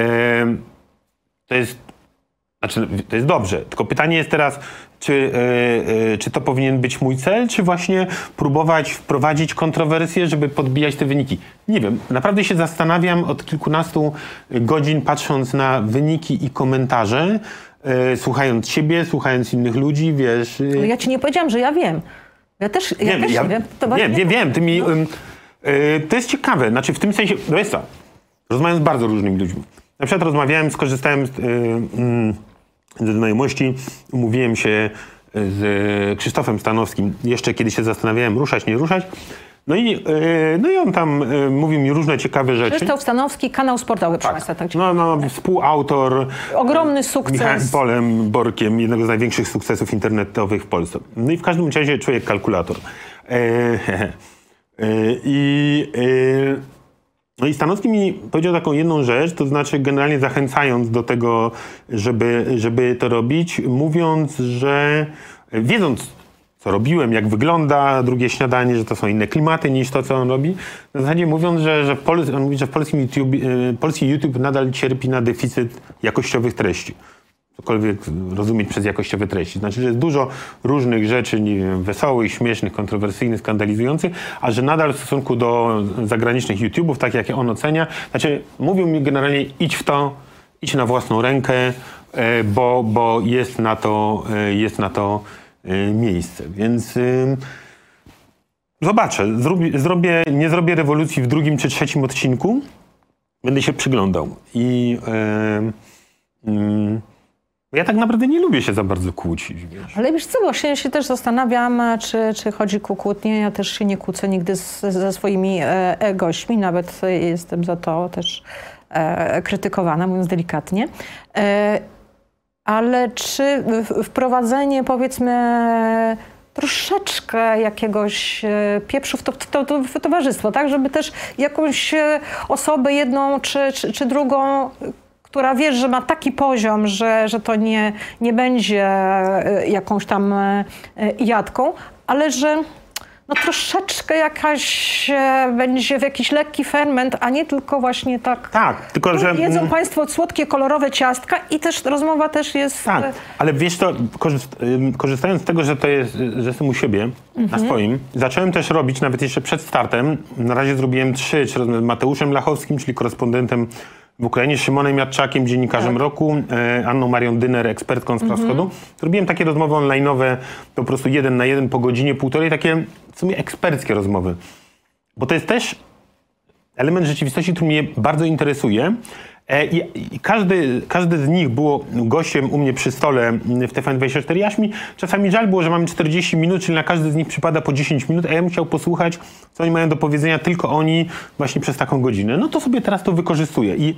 to jest dobrze. Tylko pytanie jest teraz, czy to powinien być mój cel, czy właśnie próbować wprowadzić kontrowersje, żeby podbijać te wyniki. Nie wiem, naprawdę się zastanawiam od kilkunastu godzin, patrząc na wyniki i komentarze, słuchając siebie, słuchając innych ludzi, wiesz... Ale ja ci nie powiedziałam, że ja wiem. Ja też nie wiem. Wiem. To jest ciekawe. Znaczy w tym sensie, no jest co, rozmawiam z bardzo różnymi ludźmi. Na przykład skorzystałem ze znajomości, umówiłem się z Krzysztofem Stanowskim. Jeszcze kiedy się zastanawiałem, ruszać, nie ruszać. No i on tam mówił mi różne ciekawe rzeczy. Krzysztof Stanowski, kanał sportowy, proszę Państwa. Tak. Współautor. Ogromny sukces. Michałem Polem Borkiem, jednego z największych sukcesów internetowych w Polsce. No i w każdym razie człowiek kalkulator. No i Stanowski mi powiedział taką jedną rzecz, to znaczy generalnie zachęcając do tego, żeby to robić, mówiąc, że wiedząc, co robiłem, jak wygląda drugie śniadanie, że to są inne klimaty niż to, co on robi, w zasadzie mówiąc, on mówi, że w polski YouTube nadal cierpi na deficyt jakościowych treści. Cokolwiek rozumieć przez jakościowe treści. Znaczy, że jest dużo różnych rzeczy, nie wiem, wesołych, śmiesznych, kontrowersyjnych, skandalizujących, a że nadal w stosunku do zagranicznych YouTube'ów, tak jak on ocenia, znaczy mówił mi generalnie idź na własną rękę, bo jest na to miejsce. Więc zobaczę. Nie zrobię rewolucji w 2. czy 3. odcinku. Będę się przyglądał. Ja tak naprawdę nie lubię się za bardzo kłócić, wiesz. Ale wiesz co, właśnie się też zastanawiam, czy chodzi ku kłótnie. Ja też się nie kłócę nigdy ze swoimi gośćmi, nawet jestem za to też krytykowana, mówiąc delikatnie. Ale czy wprowadzenie, powiedzmy, troszeczkę jakiegoś pieprzu w towarzystwo, tak? Żeby też jakąś osobę jedną czy drugą, która wiesz, że ma taki poziom, że to nie będzie jakąś tam jadką, ale że no troszeczkę jakaś będzie w jakiś lekki ferment, a nie tylko właśnie tak. Tak, tylko że... Jedzą państwo słodkie, kolorowe ciastka i też rozmowa też jest... Tak, ale wiesz co, korzystając z tego, że to jest, że jestem u siebie, na swoim, zacząłem też robić, nawet jeszcze przed startem, na razie zrobiłem 3 rozmowy z Mateuszem Lachowskim, czyli korespondentem w Ukrainie, Szymonem Jadczakiem, dziennikarzem roku, Anną Marią Dyner, ekspertką z Praw Wschodu. Zrobiłem takie rozmowy online'owe, po prostu 1 na 1 po godzinie, półtorej, takie w sumie eksperckie rozmowy. Bo to jest też element rzeczywistości, który mnie bardzo interesuje. I każdy z nich było gościem u mnie przy stole w TVN24. Aż mi czasami żal było, że mamy 40 minut, czyli na każdy z nich przypada po 10 minut, a ja bym chciał posłuchać, co oni mają do powiedzenia, tylko oni właśnie przez taką godzinę. No to sobie teraz to wykorzystuję. I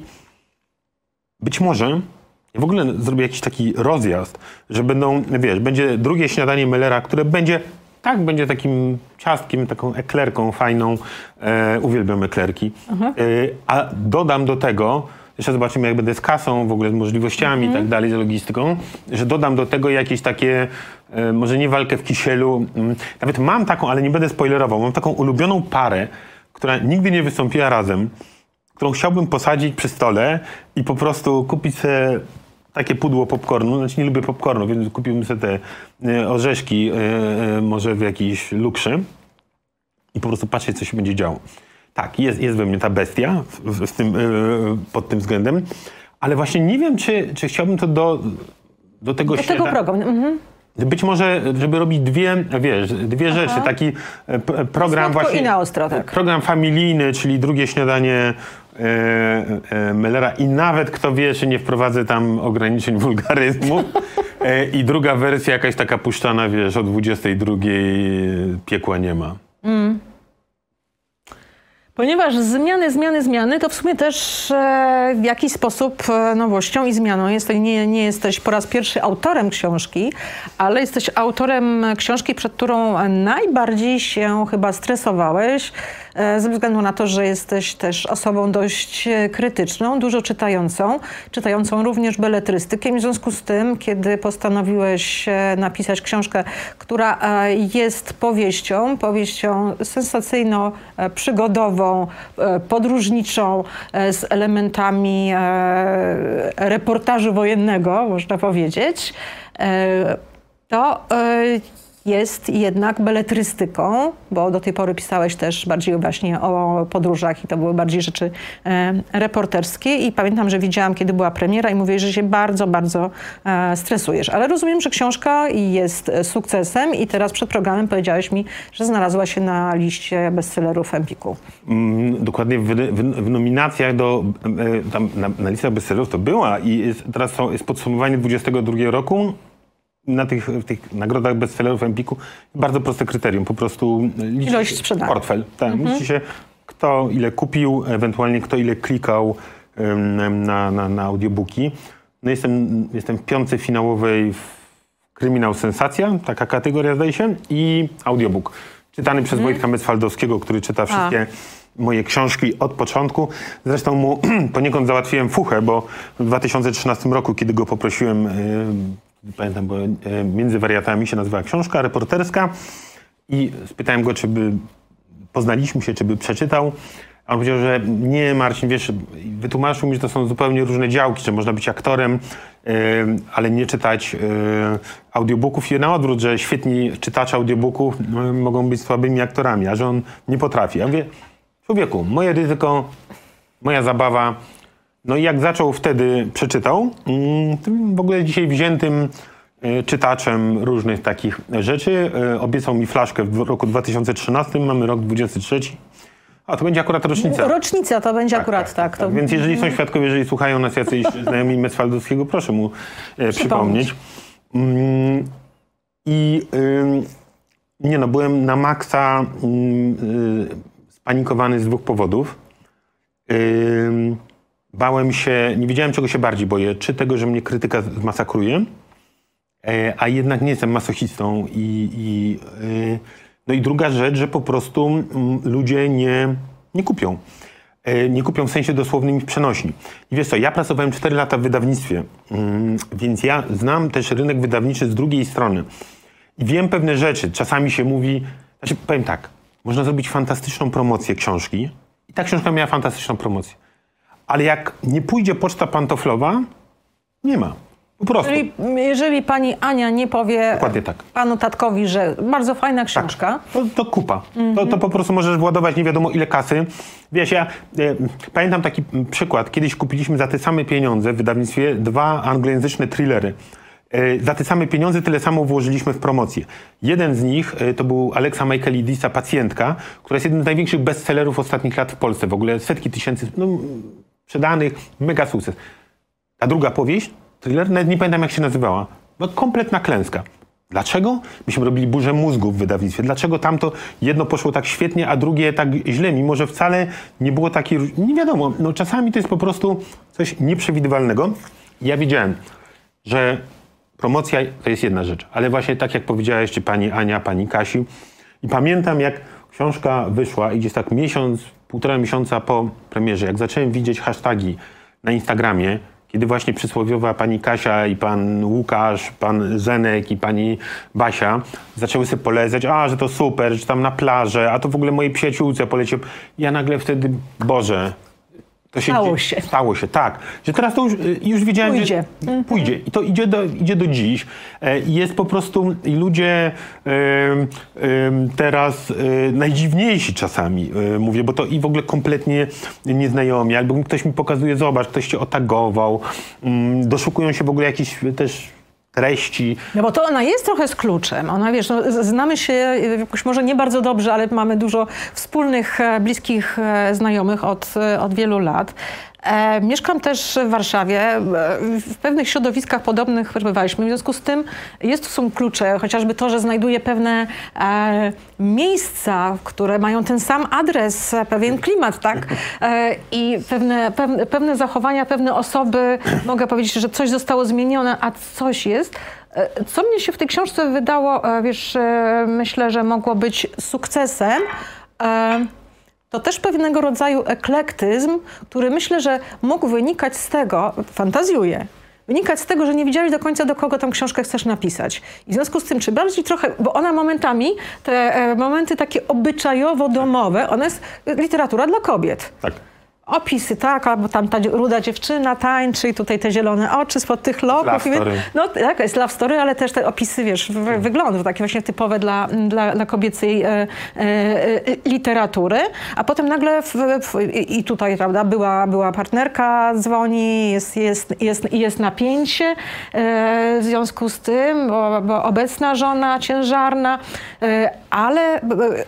być może ja w ogóle zrobię jakiś taki rozjazd, że będą, wiesz, będzie drugie śniadanie Mellera, które będzie takim ciastkiem, taką eklerką fajną. Uwielbiam eklerki. A dodam do tego, jeszcze zobaczymy, jak będę z kasą, w ogóle z możliwościami i tak dalej, z logistyką, że dodam do tego jakieś takie, może nie walkę w kisielu, nawet mam taką, ale nie będę spoilerował, mam taką ulubioną parę, która nigdy nie wystąpiła razem, którą chciałbym posadzić przy stole i po prostu kupić sobie takie pudło popcornu, znaczy nie lubię popcornu, więc kupiłbym sobie te orzeszki, może w jakiejś lukrze i po prostu patrzeć, co się będzie działo. Tak, jest we mnie ta bestia pod tym względem, ale właśnie nie wiem, czy chciałbym to do tego programu. Być może, żeby robić dwie rzeczy. Taki program właśnie. I na ostro, tak. Program familijny, czyli drugie śniadanie Mellera i nawet kto wie, czy nie wprowadzę tam ograniczeń wulgaryzmu. I druga wersja jakaś taka puszczana, wiesz, o 22 piekła nie ma. Ponieważ zmiany, to w sumie też w jakiś sposób nowością i zmianą jest. Nie jesteś po raz pierwszy autorem książki, ale jesteś autorem książki, przed którą najbardziej się chyba stresowałeś, ze względu na to, że jesteś też osobą dość krytyczną, dużo czytającą również beletrystykę. I w związku z tym, kiedy postanowiłeś napisać książkę, która jest powieścią sensacyjno-przygodową, podróżniczą, z elementami reportażu wojennego, można powiedzieć, to jest jednak beletrystyką, bo do tej pory pisałeś też bardziej właśnie o podróżach i to były bardziej rzeczy reporterskie i pamiętam, że widziałam, kiedy była premiera i mówiłeś, że się bardzo, bardzo stresujesz. Ale rozumiem, że książka jest sukcesem i teraz przed programem powiedziałeś mi, że znalazła się na liście bestsellerów Empiku. Dokładnie w nominacjach na listach bestsellerów to była i teraz jest podsumowanie 2022 roku. W tych nagrodach bestsellerów Empiku Bardzo proste kryterium, po prostu liczy się portfel. Tak, liczy się kto ile kupił, ewentualnie kto ile klikał na audiobooki. No jestem w piątce finałowej w Kryminał Sensacja, taka kategoria zdaje się, i audiobook. Czytany przez Wojtka Mecwaldowskiego, który czyta wszystkie moje książki od początku. Zresztą mu poniekąd załatwiłem fuchę, bo w 2013 roku, kiedy go poprosiłem, pamiętam, bo Między wariatami się nazywała książka reporterska i spytałem go, czy by poznaliśmy się, czy by przeczytał. A on powiedział, że nie, Marcin, wiesz, wytłumaczył mi, że to są zupełnie różne działki, że można być aktorem, ale nie czytać audiobooków i na odwrót, że świetni czytacze audiobooków mogą być słabymi aktorami, a że on nie potrafi. Ja mówię, człowieku, moje ryzyko, moja zabawa. No i jak zaczął wtedy, przeczytał, w ogóle dzisiaj wziętym czytaczem różnych takich rzeczy. Obiecał mi flaszkę w roku 2013, mamy rok 2023. A, to będzie akurat rocznica. Rocznica to będzie akurat tak. To... Więc jeżeli są świadkowie, jeżeli słuchają nas jacyś znajomi Mecwaldowskiego, proszę mu przypomnieć. Byłem na maksa spanikowany z 2 powodów. Bałem się, nie wiedziałem czego się bardziej boję, czy tego, że mnie krytyka zmasakruje, a jednak nie jestem masochistą no i druga rzecz, że po prostu ludzie nie kupią. Nie kupią w sensie dosłownym i w przenośni. I wiesz co, ja pracowałem 4 lata w wydawnictwie, więc ja znam też rynek wydawniczy z drugiej strony. I wiem pewne rzeczy. Czasami się mówi, powiem tak, można zrobić fantastyczną promocję książki i ta książka miała fantastyczną promocję. Ale jak nie pójdzie poczta pantoflowa, nie ma. Po prostu. Jeżeli pani Ania nie powie tak. panu tatkowi, że bardzo fajna książka. Tak, to kupa. To po prostu możesz władować nie wiadomo ile kasy. Wiesz, ja pamiętam taki przykład. Kiedyś kupiliśmy za te same pieniądze w wydawnictwie 2 anglojęzyczne thrillery. Za te same pieniądze tyle samo włożyliśmy w promocję. Jeden z nich to był Alexa Michaelidisa Pacjentka, która jest jednym z największych bestsellerów ostatnich lat w Polsce. W ogóle setki tysięcy sprzedanych, mega sukces. A druga powieść, thriller, nawet nie pamiętam jak się nazywała. Kompletna klęska. Dlaczego? Myśmy robili burzę mózgu w wydawnictwie. Dlaczego tamto jedno poszło tak świetnie, a drugie tak źle, mimo że wcale nie było takiej... Nie wiadomo, czasami to jest po prostu coś nieprzewidywalnego. Ja wiedziałem, że promocja to jest jedna rzecz, ale właśnie tak jak powiedziała jeszcze pani Ania, pani Kasi. I pamiętam jak książka wyszła i gdzieś tak miesiąc, 1,5 miesiąca po premierze, jak zacząłem widzieć hashtagi na Instagramie, kiedy właśnie przysłowiowa pani Kasia i pan Łukasz, pan Zenek i pani Basia zaczęły sobie polecać, że to super, że tam na plażę, a to w ogóle mojej przyjaciółce poleciłem. Ja nagle wtedy, Boże, to się stało się, tak. Że teraz to już wiedziałem, pójdzie. Że pójdzie. I to idzie do dziś. Jest po prostu i ludzie teraz najdziwniejsi czasami, mówię, bo to i w ogóle kompletnie nieznajomi. Albo ktoś mi pokazuje, zobacz, ktoś cię otagował. Doszukują się w ogóle jakichś też treści. No bo to ona jest trochę z kluczem. Ona, wiesz, znamy się jakoś może nie bardzo dobrze, ale mamy dużo wspólnych, bliskich znajomych od wielu lat. Mieszkam też w Warszawie. W pewnych środowiskach podobnych przebywaliśmy. W związku z tym są klucze, chociażby to, że znajduję pewne miejsca, które mają ten sam adres, pewien klimat, tak? I pewne zachowania, pewne osoby, mogę powiedzieć, że coś zostało zmienione, a coś jest. Co mnie się w tej książce wydało, wiesz, myślę, że mogło być sukcesem, to też pewnego rodzaju eklektyzm, który myślę, że mógł wynikać z tego, fantazjuję, wynikać z tego, że nie wiedziałeś do końca, do kogo tą książkę chcesz napisać. I w związku z tym, czy bardziej trochę, bo ona momentami, te momenty takie obyczajowo-domowe, ona jest literatura dla kobiet. Tak. Opisy, tak, albo tam ta ruda dziewczyna tańczy i tutaj te zielone oczy spod tych loków. Love story. No tak, jest love story, ale też te opisy, wiesz, wyglądów, takie właśnie typowe dla kobiecej literatury. A potem nagle i tutaj, prawda, była partnerka, dzwoni, jest napięcie w związku z tym, bo obecna żona ciężarna, ale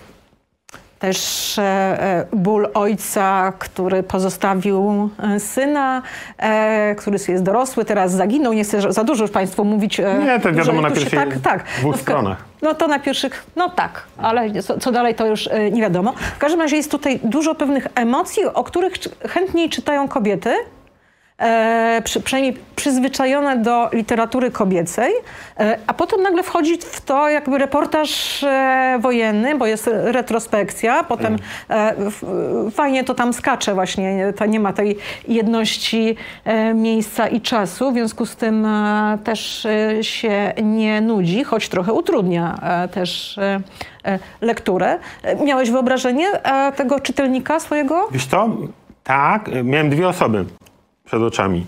też ból ojca, który pozostawił syna, który jest dorosły, teraz zaginął. Nie chcę za dużo już Państwu mówić. Nie, to wiadomo na pierwszych dwóch stronach. No to na pierwszych, no tak, ale co dalej to już nie wiadomo. W każdym razie jest tutaj dużo pewnych emocji, o których chętniej czytają kobiety. Przynajmniej przyzwyczajone do literatury kobiecej, a potem nagle wchodzi w to jakby reportaż wojenny, bo jest retrospekcja, potem fajnie to tam skacze właśnie, nie ma tej jedności miejsca i czasu, w związku z tym też się nie nudzi, choć trochę utrudnia też lekturę. Miałeś wyobrażenie tego czytelnika swojego? Wiesz co? Tak, miałem 2 osoby przed oczami.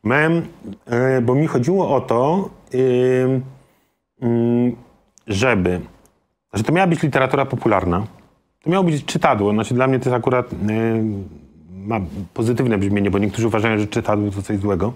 Bo mi chodziło o to, że to miała być literatura popularna. To miało być czytadło. Znaczy dla mnie to jest akurat ma pozytywne brzmienie, bo niektórzy uważają, że czytadło to coś złego.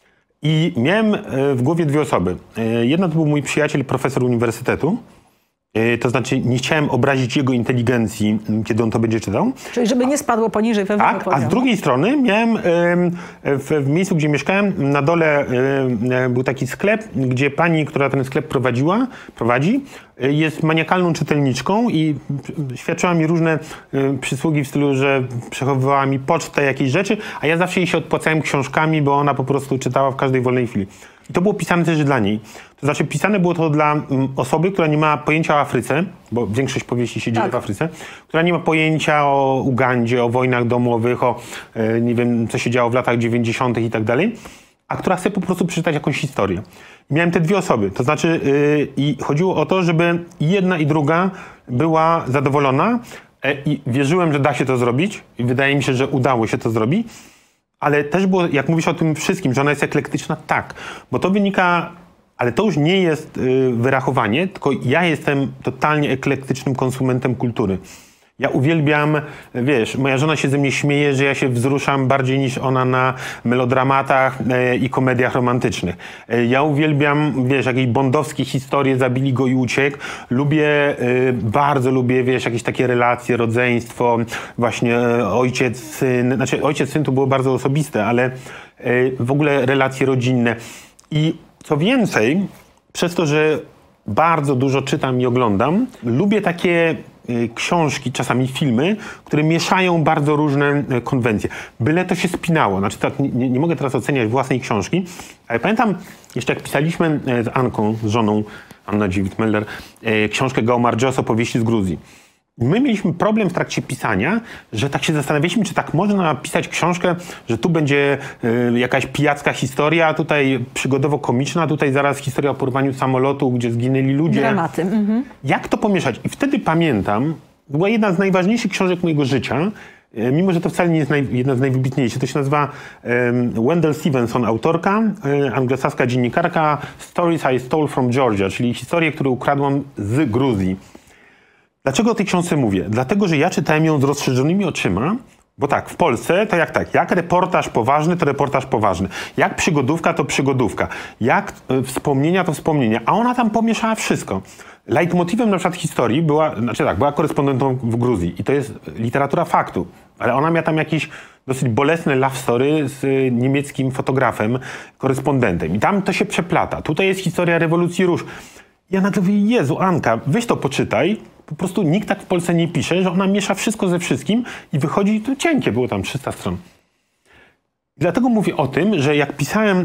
I miałem w głowie 2 osoby. Jedna to był mój przyjaciel, profesor uniwersytetu, To znaczy nie chciałem obrazić jego inteligencji, kiedy on to będzie czytał. Czyli żeby nie spadło poniżej pewnego Tak, poziomu. a z drugiej strony miałem w miejscu, gdzie mieszkałem, na dole był taki sklep, gdzie pani, która ten sklep prowadzi, jest maniakalną czytelniczką i świadczyła mi różne przysługi w stylu, że przechowywała mi pocztę, jakieś rzeczy, a ja zawsze jej się odpłacałem książkami, bo ona po prostu czytała w każdej wolnej chwili. I to było pisane też dla niej. To znaczy pisane było to dla osoby, która nie ma pojęcia o Afryce, bo większość powieści się dzieje w Afryce, która nie ma pojęcia o Ugandzie, o wojnach domowych, o nie wiem, co się działo w latach 90. i tak dalej, a która chce po prostu przeczytać jakąś historię. I miałem te dwie osoby, to znaczy i chodziło o to, żeby jedna i druga była zadowolona i wierzyłem, że da się to zrobić i wydaje mi się, że udało się to zrobić. Ale też było, jak mówisz o tym wszystkim, że ona jest eklektyczna, tak. Bo to wynika, ale to już nie jest wyrachowanie, tylko ja jestem totalnie eklektycznym konsumentem kultury. Ja uwielbiam, wiesz, moja żona się ze mnie śmieje, że ja się wzruszam bardziej niż ona na melodramatach i komediach romantycznych. Ja uwielbiam, wiesz, jakieś bondowskie historie, zabili go i uciekł. Bardzo lubię, wiesz, jakieś takie relacje, rodzeństwo, właśnie ojciec-syn. Znaczy ojciec-syn to było bardzo osobiste, ale w ogóle relacje rodzinne. I co więcej, przez to, że bardzo dużo czytam i oglądam, lubię takie książki, czasami filmy, które mieszają bardzo różne konwencje. Byle to się spinało. Znaczy, tak, nie mogę teraz oceniać własnej książki, ale pamiętam jeszcze jak pisaliśmy z Anką, z żoną, Anna Dziwit-Meller, książkę Gaumardzios, opowieści z Gruzji. My mieliśmy problem w trakcie pisania, że tak się zastanawialiśmy, czy tak można pisać książkę, że tu będzie jakaś pijacka historia, a tutaj przygodowo-komiczna, tutaj zaraz historia o porwaniu samolotu, gdzie zginęli ludzie. Dramaty. Mhm. Jak to pomieszać? I wtedy pamiętam, była jedna z najważniejszych książek mojego życia, mimo że to wcale nie jest jedna z najwybitniejszych. To się nazywa Wendell Stevenson, autorka, anglosaska dziennikarka, Stories I Stole from Georgia, czyli historie, które ukradłam z Gruzji. Dlaczego o tej książce mówię? Dlatego, że ja czytałem ją z rozszerzonymi oczyma, bo tak, w Polsce to jak reportaż poważny, to reportaż poważny. Jak przygodówka, to przygodówka. Jak wspomnienia, to wspomnienia. A ona tam pomieszała wszystko. Leitmotywem na przykład historii była korespondentą w Gruzji i to jest literatura faktu. Ale ona miała tam jakiś dosyć bolesny love story z niemieckim fotografem, korespondentem. I tam to się przeplata. Tutaj jest historia rewolucji róż. Ja nagle mówię, Jezu, Anka, weź to poczytaj. Po prostu nikt tak w Polsce nie pisze, że ona miesza wszystko ze wszystkim i wychodzi, to cienkie, było tam 300 stron. I dlatego mówię o tym, że jak pisałem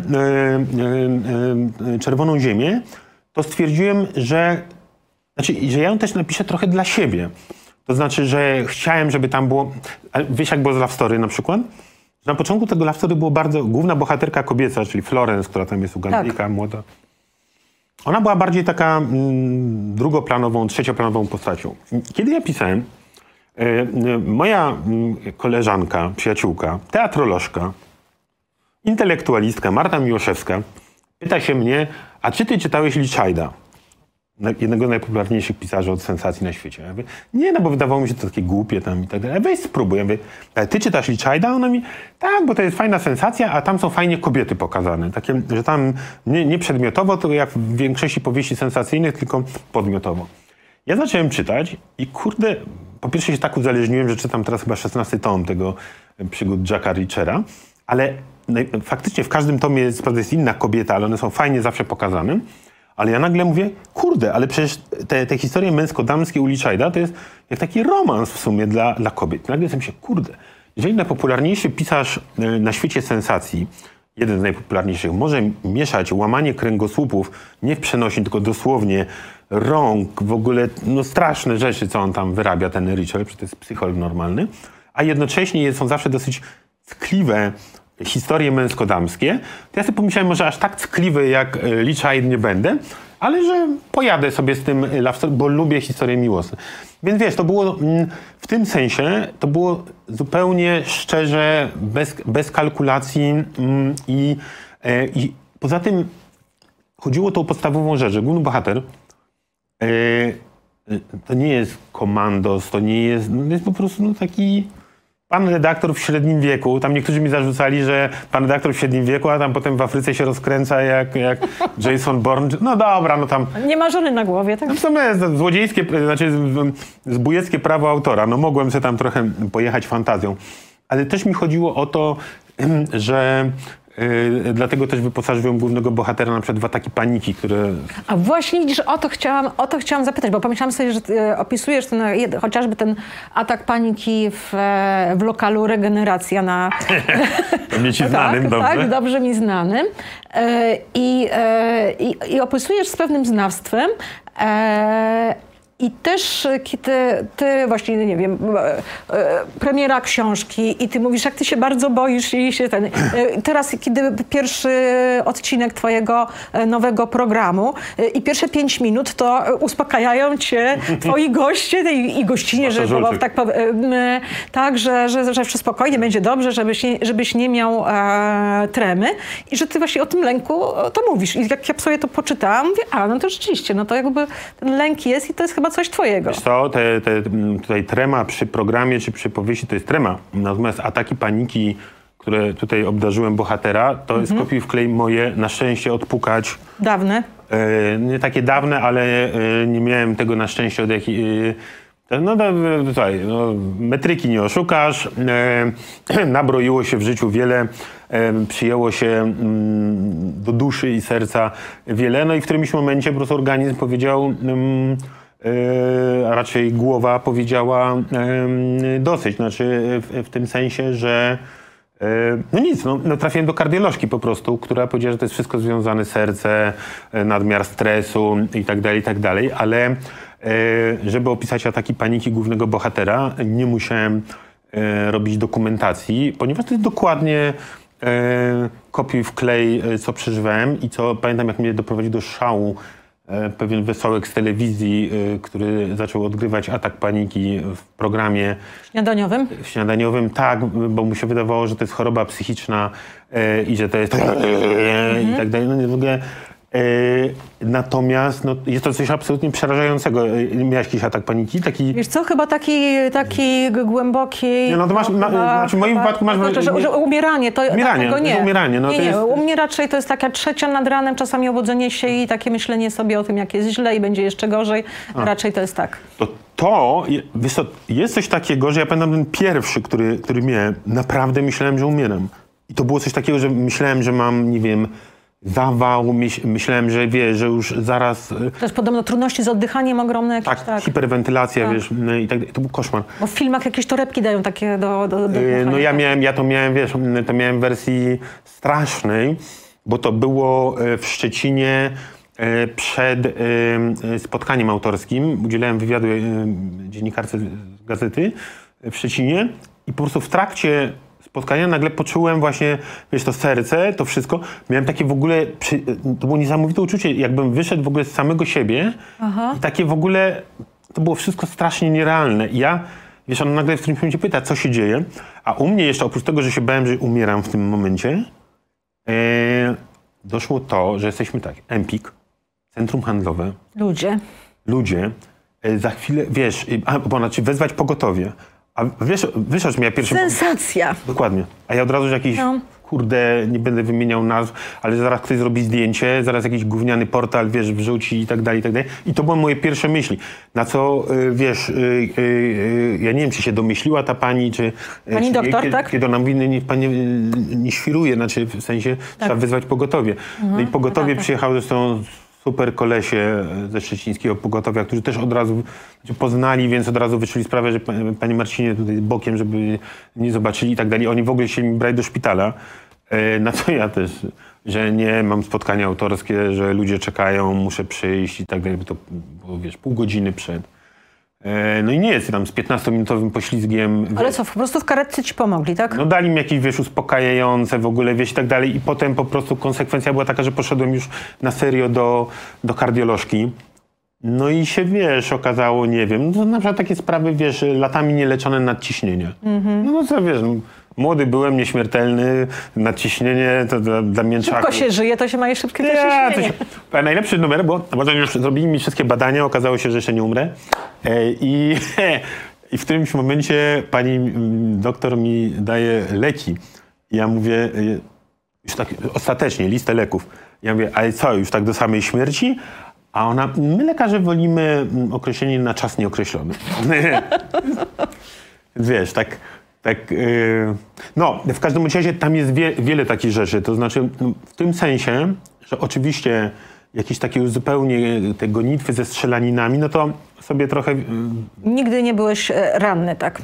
Czerwoną Ziemię, to stwierdziłem, że ja ją też napiszę trochę dla siebie. To znaczy, że chciałem, żeby tam było... Wiesz, jak było z Love Story na przykład? Na początku tego Love Story było bardzo... Główna bohaterka kobieca, czyli Florence, która tam jest Ugandyjka, młoda. Ona była bardziej taka drugoplanową, trzecioplanową postacią. Kiedy ja pisałem, moja koleżanka, przyjaciółka, teatrolożka, intelektualistka Marta Miłoszewska pyta się mnie, a czy ty czytałeś Lichajda? Jednego z najpopularniejszych pisarzy od sensacji na świecie. Ja mówię, nie, no bo wydawało mi się to takie głupie tam i tak dalej. Weź spróbuj. Ja mówię, ale ty czytasz Lichajda? Ona mi, tak, bo to jest fajna sensacja, a tam są fajnie kobiety pokazane. Takie, że tam nie przedmiotowo, to jak w większości powieści sensacyjnych, tylko podmiotowo. Ja zacząłem czytać i kurde, po pierwsze się tak uzależniłem, że czytam teraz chyba 16 tom tego przygód Jacka Reachera, ale faktycznie w każdym tomie jest inna kobieta, ale one są fajnie zawsze pokazane. Ale ja nagle mówię, kurde, ale przecież te historie męsko-damskie u Lichajda to jest jak taki romans w sumie dla kobiet. Nagle sobie myślę, kurde, jeżeli najpopularniejszy pisarz na świecie sensacji, jeden z najpopularniejszych, może mieszać łamanie kręgosłupów, nie w przenośni, tylko dosłownie rąk, w ogóle no straszne rzeczy, co on tam wyrabia, ten Reacher, przecież to jest psycholog normalny, a jednocześnie są zawsze dosyć tkliwe historie męsko-damskie, to ja sobie pomyślałem, może aż tak ckliwy jak Lichaj nie będę, ale że pojadę sobie z tym love story, bo lubię historie miłosne. Więc wiesz, to było w tym sensie, to było zupełnie szczerze, bez kalkulacji i poza tym chodziło o tą podstawową rzecz, że główny bohater to nie jest komandos, to nie jest, jest po prostu taki pan redaktor w średnim wieku, tam niektórzy mi zarzucali, że pan redaktor w średnim wieku, a tam potem w Afryce się rozkręca jak Jason Bourne. No dobra, no tam... Nie ma żony na głowie, tak? No w sumie złodziejskie, znaczy zbójeckie prawo autora. No mogłem sobie tam trochę pojechać fantazją. Ale też mi chodziło o to, że dlatego też wyposażyłem głównego bohatera na przykład w ataki paniki, które... A właśnie widzisz, o to chciałam zapytać, bo pomyślałam sobie, że opisujesz chociażby ten atak paniki w lokalu Regeneracja na... Mnie ci znanym, tak, dobrze? Tak, dobrze mi znanym. I opisujesz z pewnym znawstwem. I też kiedy ty właśnie, nie wiem, premiera książki i ty mówisz, jak ty się bardzo boisz i się teraz, kiedy pierwszy odcinek twojego nowego programu i pierwsze 5 minut, to uspokajają cię twoi goście i gościnie, że tak, że wszystko spokojnie, będzie dobrze, żebyś nie miał tremy i że ty właśnie o tym lęku to mówisz. I jak ja sobie to poczytałam, mówię, no to rzeczywiście, no to jakby ten lęk jest i to jest chyba coś twojego. Wiesz co, tutaj trema przy programie czy przy powieści to jest trema. Natomiast ataki paniki, które tutaj obdarzyłem bohatera, to jest kopiuj wklej moje, na szczęście odpukać. Dawne? Nie takie dawne, ale nie miałem tego na szczęście od jakiej... Tutaj, metryki nie oszukasz, nabroiło się w życiu wiele, przyjęło się do duszy i serca wiele, no i w którymś momencie po prostu organizm powiedział, a raczej głowa powiedziała dosyć, znaczy w tym sensie, że trafiłem do kardiolożki po prostu, która powiedziała, że to jest wszystko związane serce, nadmiar stresu i tak dalej, ale żeby opisać ataki paniki głównego bohatera, nie musiałem robić dokumentacji, ponieważ to jest dokładnie kopiuj wklej, co przeżywałem i co pamiętam, jak mnie doprowadził do szału pewien wesołek z telewizji, który zaczął odgrywać atak paniki w programie śniadaniowym, tak, bo mu się wydawało, że to jest choroba psychiczna i że to jest i tak dalej. No w ogóle natomiast jest to coś absolutnie przerażającego. Miałeś jakiś atak paniki? Wiesz co, chyba taki głęboki... Nie, no to masz, znaczy w moim wypadku masz... Że umieranie, to nie. Umieranie, no to jest... U mnie raczej to jest taka 3 nad ranem, czasami obudzenie się i takie myślenie sobie o tym, jak jest źle i będzie jeszcze gorzej. Raczej to jest tak. Wiesz co, jest coś takiego, że ja pamiętam ten pierwszy, który miałem, naprawdę myślałem, że umieram. I to było coś takiego, że myślałem, że mam, nie wiem, zawał, myślałem, że wiesz, że już zaraz... To jest podobno trudności z oddychaniem ogromne jakieś, tak. Hiperwentylacja, wiesz, i tak, to był koszmar. Bo w filmach jakieś torebki dają takie do no ja to miałem, wiesz, to miałem w wersji strasznej, bo to było w Szczecinie przed spotkaniem autorskim. Udzielałem wywiadu dziennikarce z gazety w Szczecinie i po prostu w trakcie spotkania nagle poczułem właśnie, wiesz, to serce, to wszystko. Miałem takie w ogóle, to było niesamowite uczucie, jakbym wyszedł w ogóle z samego siebie. I takie w ogóle, to było wszystko strasznie nierealne. I ja, wiesz, on nagle w którymś momencie pyta, co się dzieje, a u mnie jeszcze, oprócz tego, że się bałem, że umieram w tym momencie, doszło to, że jesteśmy tak, Empik, centrum handlowe. Ludzie, za chwilę, wiesz, znaczy wezwać pogotowie. A wiesz, o czym ja pierwszy... Sensacja! Dokładnie. A ja od razu, że jakiś, kurde, nie będę wymieniał nazw, ale zaraz ktoś zrobi zdjęcie, zaraz jakiś gówniany portal, wiesz, wrzuci i tak dalej, i tak dalej. I to były moje pierwsze myśli. Na co, wiesz, ja nie wiem, czy się domyśliła ta pani, czy... Pani doktor, tak? Kiedy ona mówi, niech pani nie świruje, znaczy w sensie trzeba wyzwać pogotowie. No i pogotowie przyjechało zresztą... Super kolesie ze szczecińskiego pogotowia, którzy też od razu poznali, więc od razu wyczuli sprawę, że panie Marcinie tutaj bokiem, żeby nie zobaczyli i tak dalej. Oni w ogóle chcieli mi brać do szpitala. Na co ja też, że nie mam spotkania autorskie, że ludzie czekają, muszę przyjść i tak dalej. To było, wiesz, pół godziny przed. No i nie jest tam z 15-minutowym poślizgiem. Ale co, po prostu w karetce ci pomogli, tak? No dali mi jakieś, wiesz, uspokajające w ogóle, wiesz, i tak dalej. I potem po prostu konsekwencja była taka, że poszedłem już na serio do kardiolożki. No i się, wiesz, okazało, nie wiem, no na przykład takie sprawy, wiesz, latami nieleczone nadciśnienie. No co, wiesz, młody byłem, nieśmiertelny, nadciśnienie to dla mięczaków. Szybko się żyje, to się ma szybkie nadciśnienie. Najlepszy numer, bo już zrobili mi wszystkie badania, okazało się, że jeszcze nie umrę. I w którymś momencie pani doktor mi daje leki. Ja mówię, już tak ostatecznie, listę leków. Ja mówię, ale co, już tak do samej śmierci? A ona, my lekarze wolimy określenie na czas nieokreślony. Więc wiesz, no, w każdym razie tam jest wiele takich rzeczy. To znaczy w tym sensie, że oczywiście jakieś takie już zupełnie te gonitwy ze strzelaninami, no to sobie trochę... Nigdy nie byłeś ranny, tak?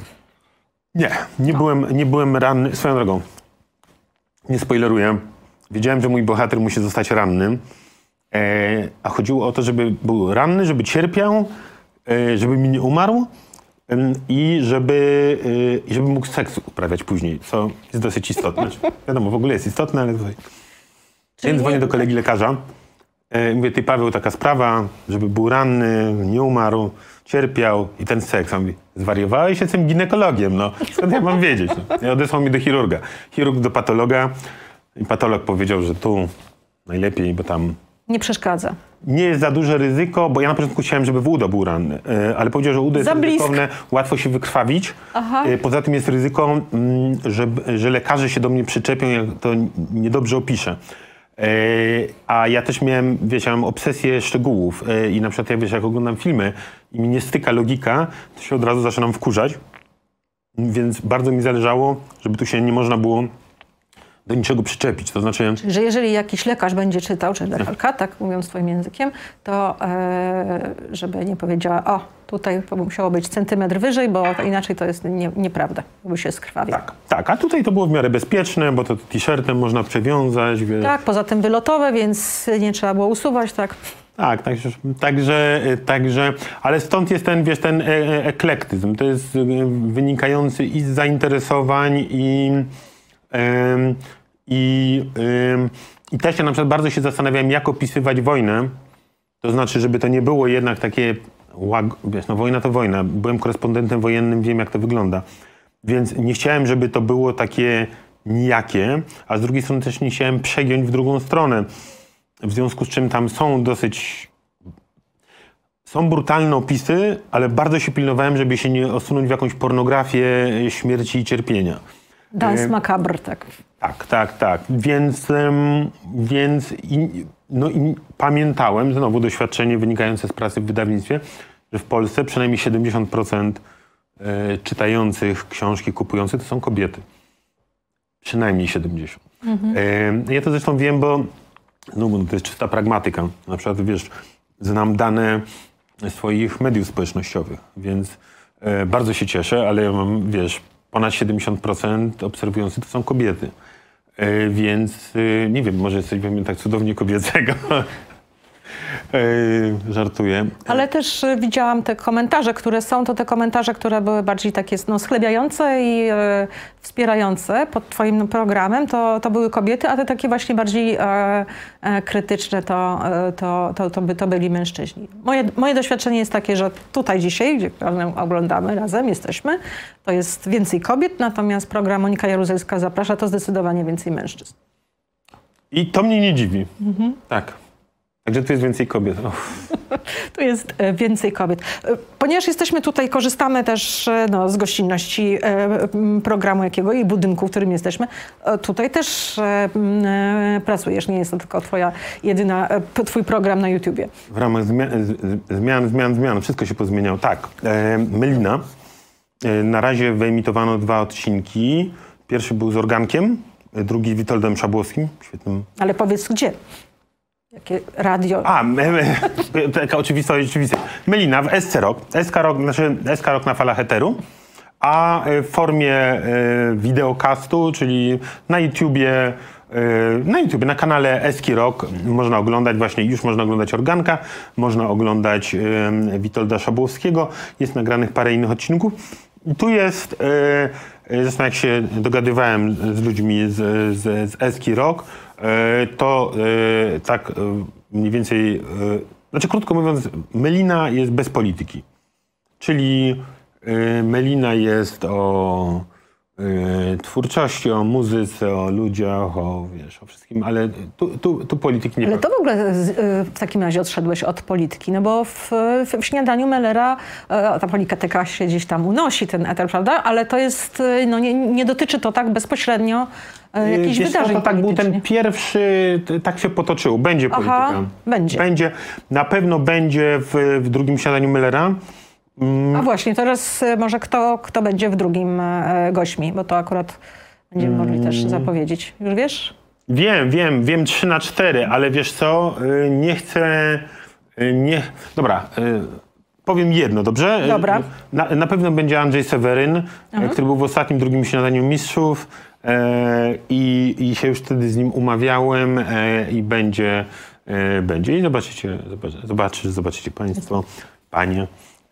Nie byłem ranny. Swoją drogą, nie spoileruję. Wiedziałem, że mój bohater musi zostać ranny, a chodziło o to, żeby był ranny, żeby cierpiał, żeby mi nie umarł i żeby mógł seks uprawiać później, co jest dosyć istotne. Wiadomo, w ogóle jest istotne, ale tutaj... Więc dzwonię do kolegi lekarza. Mówię, ty Paweł, taka sprawa, żeby był ranny, nie umarł, cierpiał i ten seks. On mówi, zwariowałeś, jestem ginekologiem, no. Skąd ja mam wiedzieć? No. I odesłał mnie do chirurga. Chirurg do patologa i patolog powiedział, że tu najlepiej, bo tam... Nie przeszkadza. Nie jest za duże ryzyko, bo ja na początku chciałem, żeby w udo był ranny, ale powiedział, że udo jest ryzykowne, łatwo się wykrwawić. Poza tym jest ryzyko, że lekarze się do mnie przyczepią, jak to niedobrze opiszę. A ja też miałem, wiesz, ja mam obsesję szczegółów i na przykład jak oglądam filmy i mi nie styka logika, to się od razu zaczynam wkurzać. Więc bardzo mi zależało, żeby tu się nie można było do niczego przyczepić. To znaczy... Czyli, że jeżeli jakiś lekarz będzie czytał, czy lekarka, tak mówiąc swoim językiem, to żeby nie powiedziała, o, tutaj musiało być centymetr wyżej, bo inaczej to jest nieprawda, bo się skrwawiał. Tak, a tutaj to było w miarę bezpieczne, bo to t-shirtem można przewiązać. Wiesz. Tak, poza tym wylotowe, więc nie trzeba było usuwać, tak. Tak, także, ale stąd jest ten, wiesz, ten eklektyzm. To jest wynikający i z zainteresowań, i też ja na przykład bardzo się zastanawiałem, jak opisywać wojnę. To znaczy, żeby to nie było jednak takie, wiesz, no wojna to wojna. Byłem korespondentem wojennym, wiem jak to wygląda. Więc nie chciałem, żeby to było takie nijakie, a z drugiej strony też nie chciałem przegiąć w drugą stronę. W związku z czym tam są brutalne opisy, ale bardzo się pilnowałem, żeby się nie osunąć w jakąś pornografię śmierci i cierpienia. Dance macabre, tak. Tak. Więc pamiętałem, znowu doświadczenie wynikające z pracy w wydawnictwie, że w Polsce przynajmniej 70% czytających książki, kupujących to są kobiety. Przynajmniej 70%. Ja to zresztą wiem, bo to jest czysta pragmatyka. Na przykład, wiesz, znam dane swoich mediów społecznościowych, więc bardzo się cieszę, ale ja mam, wiesz, ponad 70% obserwujących to są kobiety. Więc nie wiem, może jest coś we mnie tak cudownie kobiecego. Żartuję. Ale też widziałam te komentarze, które są, to te komentarze, które były bardziej takie schlebiające i wspierające pod twoim programem, to były kobiety, a te takie właśnie bardziej krytyczne to byli mężczyźni. Moje doświadczenie jest takie, że tutaj dzisiaj, gdzie oglądamy razem, jesteśmy, to jest więcej kobiet, natomiast program Monika Jaruzelska zaprasza, to zdecydowanie więcej mężczyzn. I to mnie nie dziwi. Tak. Także tu jest więcej kobiet. Tu jest więcej kobiet. Ponieważ jesteśmy tutaj, korzystamy też z gościnności programu jakiego i budynku, w którym jesteśmy. Tutaj też pracujesz, nie jest to tylko twój program na YouTubie. W ramach zmian, wszystko się pozmieniało. Tak, Melina. Na razie wyemitowano 2 odcinki. Pierwszy był z Organkiem, drugi z Witoldem Szabłowskim. Świetnym. Ale powiedz gdzie? Jakie radio? Taka oczywistość. Melina w SC Rock. SK Rock na falach eteru, a w formie wideocastu, czyli na YouTubie, na kanale Eski Rock można oglądać już można oglądać Organka, można oglądać Witolda Szabłowskiego. Jest nagranych parę innych odcinków. I tu jest, zresztą jak się dogadywałem z ludźmi z Eski Rock, to tak mniej więcej, znaczy krótko mówiąc, Melina jest bez polityki. Czyli Melina jest o twórczości, o muzyce, o ludziach, o wszystkim, ale tu polityki nie... Ale to w ogóle w takim razie odszedłeś od polityki, no bo w śniadaniu Mellera ta polityka się gdzieś tam unosi, ten eter, prawda? Ale to jest, no nie dotyczy to tak bezpośrednio jakichś wydarzeń to tak był ten pierwszy, tak się potoczyło. Będzie polityka. Będzie. Na pewno będzie w drugim śniadaniu Mellera. A właśnie, teraz może kto będzie w drugim gośćmi, bo to akurat będziemy mogli też zapowiedzieć. Już wiesz? Wiem 3-4, ale wiesz co, nie chcę... Dobra, powiem jedno, dobrze? Dobra. Na pewno będzie Andrzej Seweryn, który był w ostatnim drugim śniadaniu mistrzów i się już wtedy z nim umawiałem i będzie. I zobaczycie państwo, panie.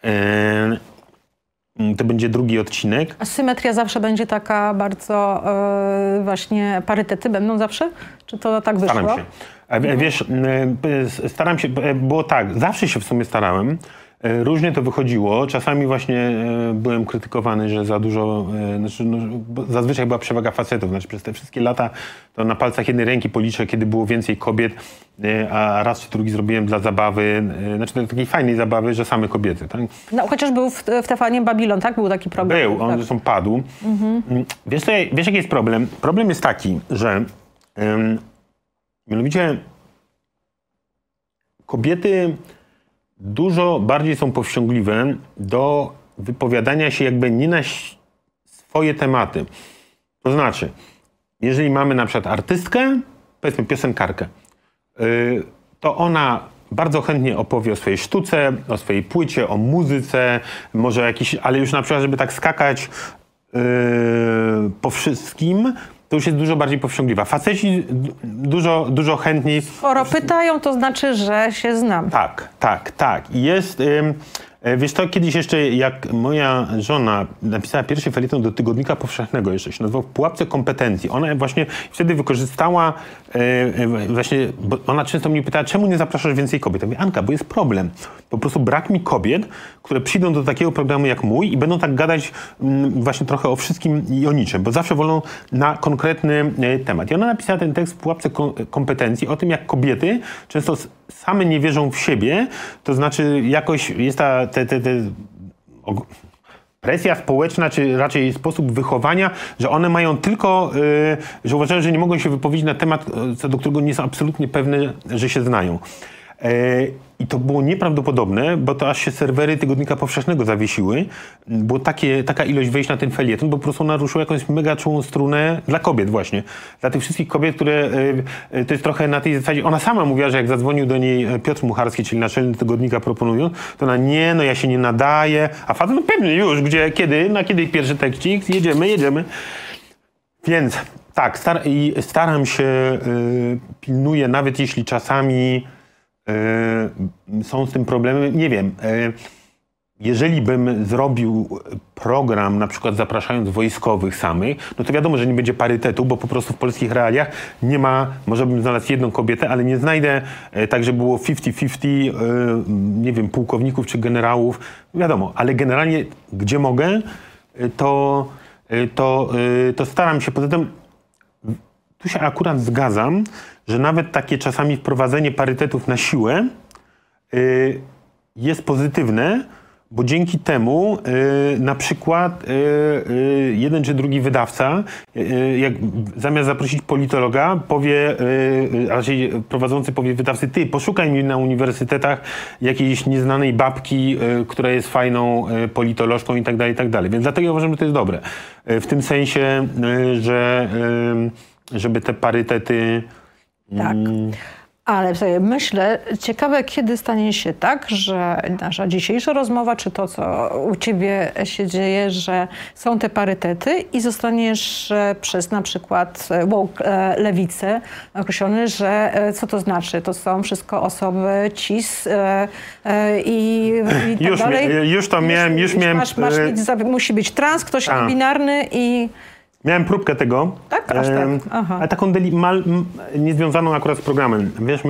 To będzie drugi odcinek. A symetria zawsze będzie taka bardzo, właśnie parytety będą zawsze? Czy to tak wyszło? Staram się. Wiesz, staram się, było tak, zawsze się w sumie starałem. Różnie to wychodziło. Czasami właśnie byłem krytykowany, że za dużo, zazwyczaj była przewaga facetów. Znaczy przez te wszystkie lata to na palcach jednej ręki policzę, kiedy było więcej kobiet, a raz czy drugi zrobiłem dla zabawy, znaczy takiej fajnej zabawy, że same kobiety. Tak? No chociaż był w TVN Babilon, tak? Był taki program. Był, on zresztą padł. Wiesz jaki jest problem? Problem jest taki, że mianowicie kobiety dużo bardziej są powściągliwe do wypowiadania się jakby nie na swoje tematy. To znaczy, jeżeli mamy na przykład artystkę, powiedzmy piosenkarkę, to ona bardzo chętnie opowie o swojej sztuce, o swojej płycie, o muzyce, może jakiś, ale już na przykład, żeby tak skakać po wszystkim, to już jest dużo bardziej powściągliwa. Faceci dużo chętniej... Skoro pytają, to znaczy, że się znam. Tak. I jest... Wiesz co, kiedyś jeszcze jak moja żona napisała pierwszy felieton do Tygodnika Powszechnego, jeszcze się nazywał W pułapce kompetencji. Ona właśnie wtedy wykorzystała właśnie, bo ona często mnie pytała, czemu nie zapraszasz więcej kobiet? Ja mówię, Anka, bo jest problem. Po prostu brak mi kobiet, które przyjdą do takiego programu jak mój i będą tak gadać właśnie trochę o wszystkim i o niczym, bo zawsze wolą na konkretny temat. I ona napisała ten tekst W pułapce kompetencji o tym, jak kobiety często same nie wierzą w siebie, to znaczy jakoś jest presja społeczna, czy raczej sposób wychowania, że one mają tylko, że uważają, że nie mogą się wypowiedzieć na temat, co do którego nie są absolutnie pewne, że się znają. I to było nieprawdopodobne, bo to aż się serwery Tygodnika Powszechnego zawiesiły. Było taka ilość wejść na ten felieton, bo po prostu naruszyło jakąś mega czułą strunę dla kobiet właśnie. Dla tych wszystkich kobiet, które to jest trochę na tej zasadzie. Ona sama mówiła, że jak zadzwonił do niej Piotr Mucharski, czyli naczelny Tygodnika proponując, to ona ja się nie nadaję. A facet, no pewnie już, kiedy pierwszy tekścik, jedziemy. Więc tak, staram się, pilnuję, nawet jeśli czasami są z tym problemy. Nie wiem, jeżeli bym zrobił program, na przykład zapraszając wojskowych samych, no to wiadomo, że nie będzie parytetu, bo po prostu w polskich realiach nie ma, może bym znalazł jedną kobietę, ale nie znajdę tak, żeby było 50-50, nie wiem, pułkowników czy generałów, wiadomo, ale generalnie gdzie mogę, to staram się. Poza tym tu się akurat zgadzam, że nawet takie czasami wprowadzenie parytetów na siłę jest pozytywne, bo dzięki temu na przykład jeden czy drugi wydawca, jak zamiast zaprosić politologa, powie, a raczej prowadzący powie wydawcy, ty poszukaj mi na uniwersytetach jakiejś nieznanej babki, która jest fajną politolożką i tak dalej. Więc dlatego ja uważam, że to jest dobre. W tym sensie, że żeby te parytety... Tak. Ale sobie myślę, ciekawe, kiedy stanie się tak, że nasza dzisiejsza rozmowa, czy to, co u ciebie się dzieje, że są te parytety i zostaniesz przez na przykład lewicę określony, że co to znaczy? To są wszystko osoby cis i tak dalej. Musi być trans, ktoś binarny i... Miałem próbkę tego, tak? Aż tak. Ale taką niezwiązaną akurat z programem. Wiesz,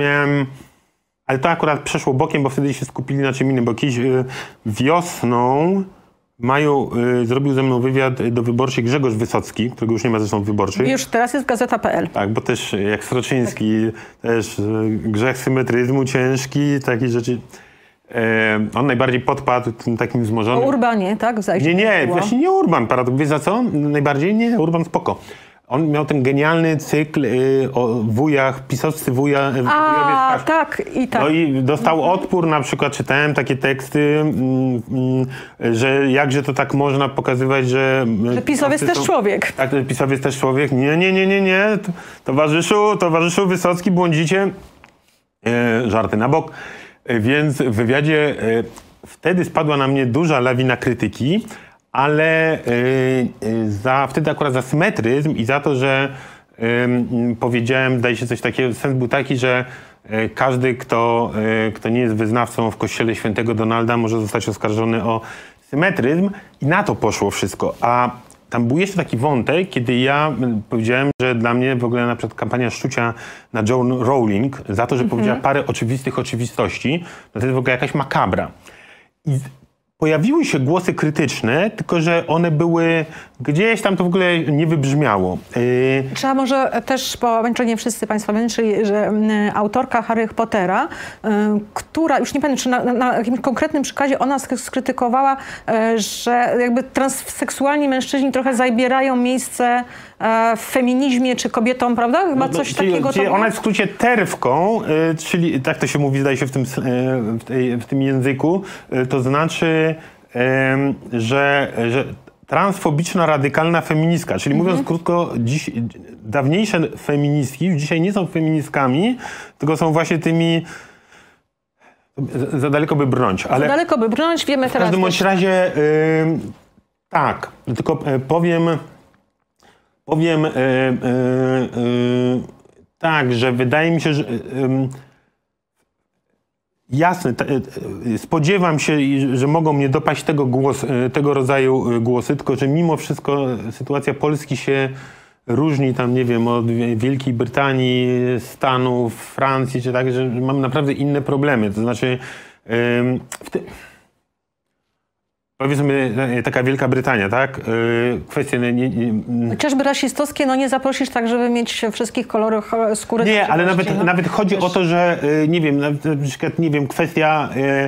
ale to akurat przeszło bokiem, bo wtedy się skupili na czym innym, bo kiedyś wiosną zrobił ze mną wywiad do Wyborczej Grzegorz Wysocki, którego już nie ma zresztą w Wyborczej. Już teraz jest Gazeta.pl. Tak, bo też jak Sroczyński, też grzech symetryzmu ciężki, takie rzeczy. On najbardziej podpadł tym takim wzmożonym... O Urbanie, tak? Nie, właśnie nie Urban. Wiesz za co? Najbardziej nie, Urban spoko. On miał ten genialny cykl o wujach, pisowscy wujowie. Tak, i tak. No i dostał odpór, na przykład czytałem takie teksty, że jakże to tak można pokazywać, że... Że pisowiec też człowiek. Tak, pisowiec też człowiek. Nie. Towarzyszu Wysocki, błądzicie. Żarty na bok. Więc w wywiadzie wtedy spadła na mnie duża lawina krytyki, ale wtedy akurat za symetryzm i za to, że powiedziałem, zdaje się coś takiego, sens był taki, że każdy, kto nie jest wyznawcą w kościele świętego Donalda, może zostać oskarżony o symetryzm i na to poszło wszystko. A tam był jeszcze taki wątek, kiedy ja powiedziałem, że dla mnie w ogóle na przykład kampania szczucia na Joan Rowling za to, że powiedziała parę oczywistych oczywistości, no to jest w ogóle jakaś makabra. I pojawiły się głosy krytyczne, tylko że one były gdzieś tam, to w ogóle nie wybrzmiało. Trzeba może też, bo nie wszyscy Państwo wiedzą, czyli że autorka Harry Pottera, która, już nie pamiętam, czy na jakimś konkretnym przykładzie ona skrytykowała, że jakby transseksualni mężczyźni trochę zabierają miejsce w feminizmie czy kobietom, prawda? Chyba coś takiego. Ona jest w skrócie terwką, czyli tak to się mówi, zdaje się w tym języku, to znaczy, że transfobiczna, radykalna feministka, czyli mówiąc krótko, dawniejsze feministki już dzisiaj nie są feministkami, tylko są właśnie tymi... Za daleko by brnąć. Ale za daleko by brnąć, wiemy teraz... W każdym bądź razie tak, tylko powiem tak, że wydaje mi się, że jasne, spodziewam się, że mogą mnie dopaść tego rodzaju głosy, tylko że mimo wszystko sytuacja Polski się różni tam, nie wiem, od Wielkiej Brytanii, Stanów, Francji, czy tak, że mamy naprawdę inne problemy. To znaczy powiedzmy taka Wielka Brytania, tak? Kwestie... Chociażby rasistowskie, no nie zaprosisz tak, żeby mieć wszystkich kolorów skóry. Nie, ale nawet chodzi o to, że nie wiem, na przykład, nie wiem, kwestia...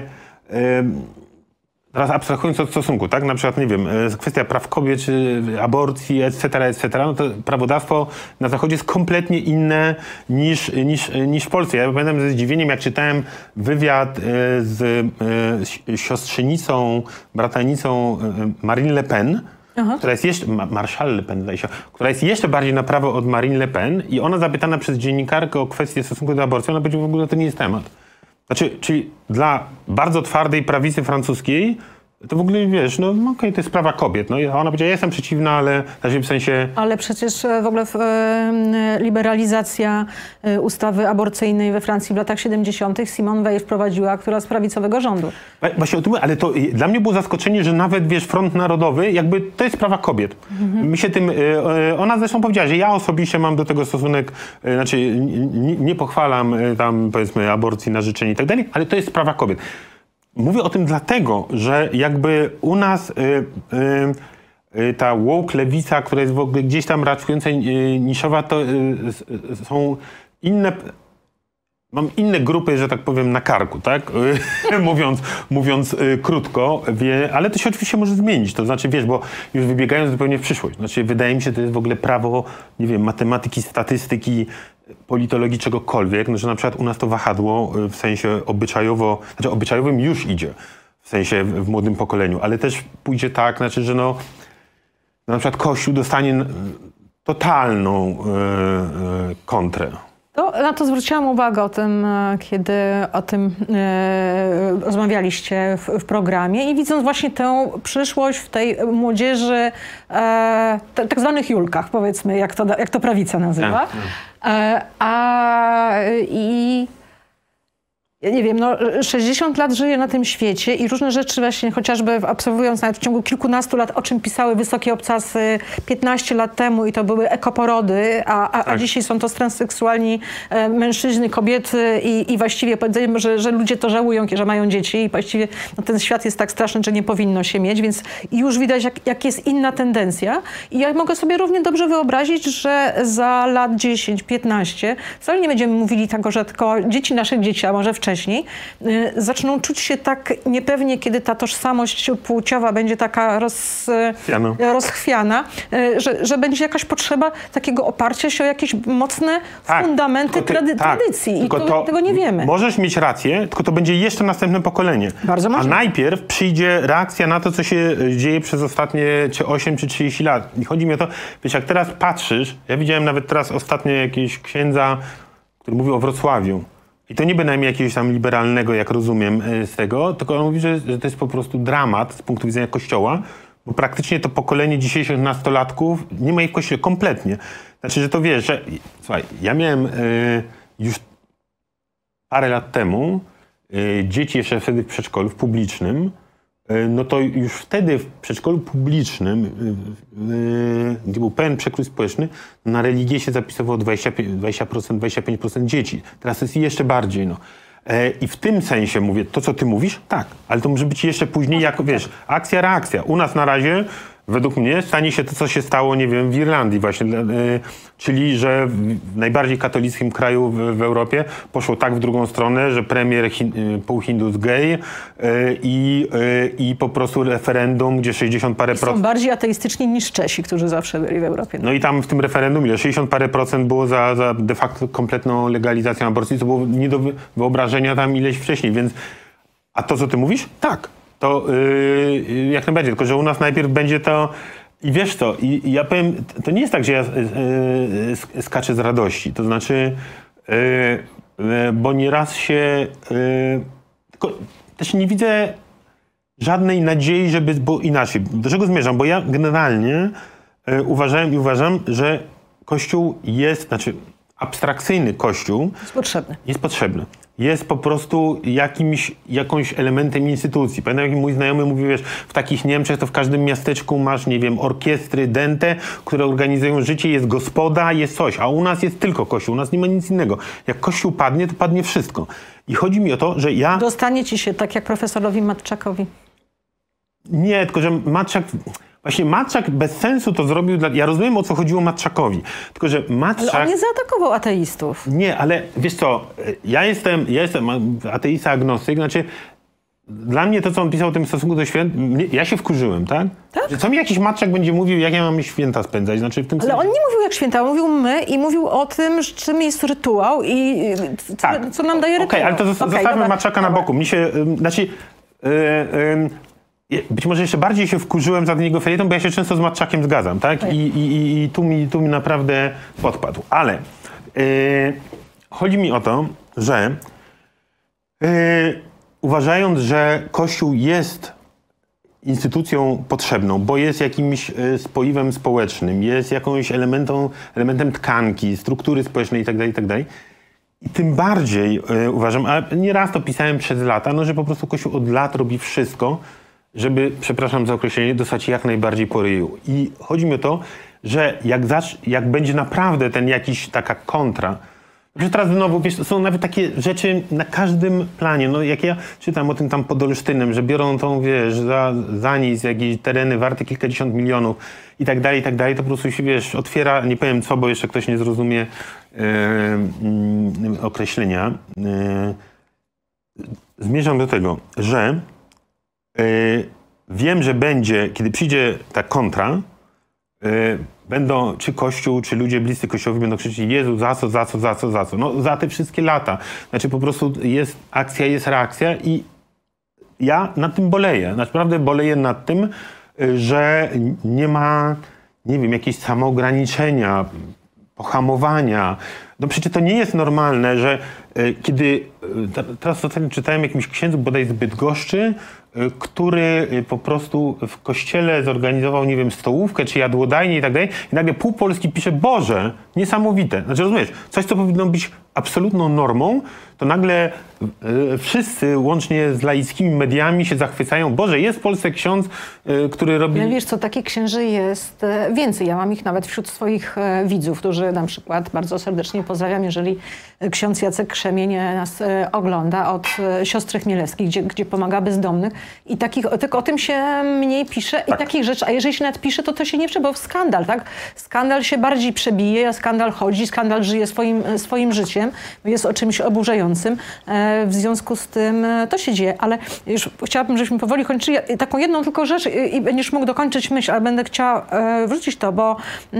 Teraz abstrahując od stosunku, tak? Na przykład, nie wiem, kwestia praw kobiet, czy aborcji, etc., no to prawodawstwo na Zachodzie jest kompletnie inne niż w Polsce. Ja pamiętam ze zdziwieniem, jak czytałem wywiad z siostrzenicą, bratanicą Marine Le Pen, która jest jeszcze, Marszal Le Pen, zdaje się, która jest jeszcze bardziej na prawo od Marine Le Pen i ona zapytana przez dziennikarkę o kwestię stosunku do aborcji, ona powiedziała, w ogóle to nie jest temat. Znaczy, czyli dla bardzo twardej prawicy francuskiej to w ogóle, wiesz, no okej, to jest sprawa kobiet. No i ona powiedziała, ja jestem przeciwna, ale w sensie... Ale przecież w ogóle liberalizacja ustawy aborcyjnej we Francji w latach 70. Simone Weil wprowadziła, która z prawicowego rządu. Właśnie o tym, ale to dla mnie było zaskoczenie, że nawet, wiesz, Front Narodowy, jakby to jest sprawa kobiet. My się tym... Ona zresztą powiedziała, że ja osobiście mam do tego stosunek, znaczy nie pochwalam tam, powiedzmy, aborcji na życzenie i tak dalej, ale to jest sprawa kobiet. Mówię o tym dlatego, że jakby u nas ta woke lewica, która jest w ogóle gdzieś tam raczkująca niszowa, to są inne... Mam inne grupy, że tak powiem, na karku, tak? mówiąc krótko, ale to się oczywiście może zmienić. To znaczy, wiesz, bo już wybiegając zupełnie w przyszłość. Znaczy, wydaje mi się, to jest w ogóle prawo, nie wiem, matematyki, statystyki, politologii, czegokolwiek, no, że na przykład u nas to wahadło w sensie obyczajowym już idzie, w sensie w młodym pokoleniu, ale też pójdzie tak, znaczy, że no na przykład Kościół dostanie totalną kontrę. Na to zwróciłam uwagę o tym, kiedy o tym rozmawialiście w programie i widząc właśnie tę przyszłość w tej młodzieży, tak zwanych Julkach, powiedzmy, jak to prawica nazywa. I Ja nie wiem, 60 lat żyję na tym świecie i różne rzeczy właśnie, chociażby obserwując nawet w ciągu kilkunastu lat, o czym pisały wysokie obcasy 15 lat temu i to były ekoporody, a dzisiaj są to transseksualni mężczyźni, kobiety i właściwie powiedzmy, że ludzie to żałują, że mają dzieci i właściwie ten świat jest tak straszny, że nie powinno się mieć, więc już widać, jak jest inna tendencja i ja mogę sobie równie dobrze wyobrazić, że za lat 10-15 wcale nie będziemy mówili tego, że tylko dzieci naszych dzieci, a może wcześniej, zaczną czuć się tak niepewnie, kiedy ta tożsamość płciowa będzie taka rozchwiana, że będzie jakaś potrzeba takiego oparcia się o jakieś mocne fundamenty tradycji. I tego nie wiemy. Możesz mieć rację, tylko to będzie jeszcze następne pokolenie. Bardzo możliwe. A najpierw przyjdzie reakcja na to, co się dzieje przez ostatnie 8 czy 30 lat. I chodzi mi o to, wiesz, jak teraz patrzysz, ja widziałem nawet teraz ostatnio jakiegoś księdza, który mówił o Wrocławiu. I to nie bynajmniej jakiegoś tam liberalnego, jak rozumiem z tego, tylko on mówi, że to jest po prostu dramat z punktu widzenia Kościoła, bo praktycznie to pokolenie dzisiejszych nastolatków nie ma ich w Kościele kompletnie. Znaczy, że to wiesz, że... Słuchaj, ja miałem już parę lat temu dzieci jeszcze wtedy w przedszkolu, w publicznym, no to już wtedy w przedszkolu publicznym, gdzie był pełen przekrój społeczny, na religię się zapisywało 25% dzieci. Teraz jest jeszcze bardziej. No. I w tym sensie mówię, to co ty mówisz, tak, ale to może być jeszcze później, jako wiesz, akcja, reakcja. U nas na razie, według mnie, stanie się to, co się stało, nie wiem, w Irlandii właśnie, czyli że w najbardziej katolickim kraju w Europie poszło tak w drugą stronę, że premier pół Hindus gej i po prostu referendum, gdzie 60 parę procent... Są bardziej ateistyczni niż Czesi, którzy zawsze byli w Europie. No i tam w tym referendum, 60 parę procent było za de facto kompletną legalizacją aborcji, co było nie do wyobrażenia tam ileś wcześniej, więc... A to, co ty mówisz? Tak. To jak najbardziej, tylko że u nas najpierw będzie to... I wiesz co, i ja powiem, to nie jest tak, że ja skaczę z radości. To znaczy, bo nieraz się... tylko też nie widzę żadnej nadziei, żeby było inaczej. Do czego zmierzam? Bo ja generalnie uważam, że Kościół jest, znaczy abstrakcyjny Kościół... Jest potrzebny. Jest po prostu jakąś elementem instytucji. Pamiętam, jak mój znajomy mówił, wiesz, w takich Niemczech to w każdym miasteczku masz, nie wiem, orkiestry, dente, które organizują życie, jest gospoda, jest coś, a u nas jest tylko Kościół, u nas nie ma nic innego. Jak Kościół padnie, to padnie wszystko. I chodzi mi o to, że ja... Dostanie ci się tak jak profesorowi Matczakowi. Nie, tylko że Matczak... Właśnie Matczak bez sensu to zrobił Ja rozumiem, o co chodziło Matczakowi. Tylko że Matczak... Ale on nie zaatakował ateistów. Nie, ale wiesz co, ja jestem ateista, agnostyk, znaczy dla mnie to, co on pisał o tym stosunku do święt, ja się wkurzyłem, tak? Tak? Że co mi jakiś Matczak będzie mówił, jak ja mam święta spędzać? Znaczy w tym Ale on nie mówił jak święta, on mówił my i mówił o tym, czym jest rytuał i co nam daje rytuał. Okej, ale to zostawmy Matczaka na boku. Mi się, być może jeszcze bardziej się wkurzyłem za ten jego felieton, bo ja się często z Matczakiem zgadzam, tak? I tu mi naprawdę podpadł. Ale chodzi mi o to, że uważając, że Kościół jest instytucją potrzebną, bo jest jakimś spoiwem społecznym, jest jakimś elementem tkanki, struktury społecznej itd., i tym bardziej uważam, a nieraz to pisałem przez lata, no, że po prostu Kościół od lat robi wszystko, żeby, przepraszam za określenie, dostać jak najbardziej po ryju. I chodzi mi o to, że jak będzie naprawdę taka kontra, że teraz znowu, wiesz, są nawet takie rzeczy na każdym planie. No jak ja czytam o tym tam pod Olsztynem, że biorą tą, wiesz, za nic jakieś tereny warte kilkadziesiąt milionów i tak dalej, to po prostu się, wiesz, otwiera, nie powiem co, bo jeszcze ktoś nie zrozumie określenia. Zmierzam do tego, że wiem, że kiedy przyjdzie ta kontra, będą czy Kościół, czy ludzie bliscy Kościołowi będą krzyczeć: Jezu, za co? No za te wszystkie lata. Znaczy po prostu jest akcja, jest reakcja i ja nad tym boleję. Naprawdę boleję nad tym, że nie ma, nie wiem, jakiegoś samoograniczenia, pohamowania. No przecież to nie jest normalne, że kiedy, teraz czytałem jakimś księdzu bodaj z Bydgoszczy, który po prostu w kościele zorganizował, nie wiem, stołówkę czy jadłodajnię i tak dalej. I nagle pół Polski pisze, Boże, niesamowite. Znaczy rozumiesz, coś co powinno być absolutną normą, to nagle wszyscy, łącznie z laickimi mediami, się zachwycają. Boże, jest w Polsce ksiądz, który robi... Ale wiesz co, takich księży jest więcej. Ja mam ich nawet wśród swoich widzów, którzy na przykład bardzo serdecznie pozdrawiam, jeżeli ksiądz Jacek Krzemień nas ogląda od siostry Chmielewskiej, gdzie pomaga bezdomnych. I tylko o tym się mniej pisze i takich rzeczy. A jeżeli się nawet pisze, to się nie wczy, bo w skandal, tak? Skandal się bardziej przebije, skandal chodzi, skandal żyje swoim życiem. Jest o czymś oburzającym. W związku z tym to się dzieje, ale już chciałabym, żebyśmy powoli kończyli taką jedną tylko rzecz i będziesz mógł dokończyć myśl, ale będę chciała wrócić to, bo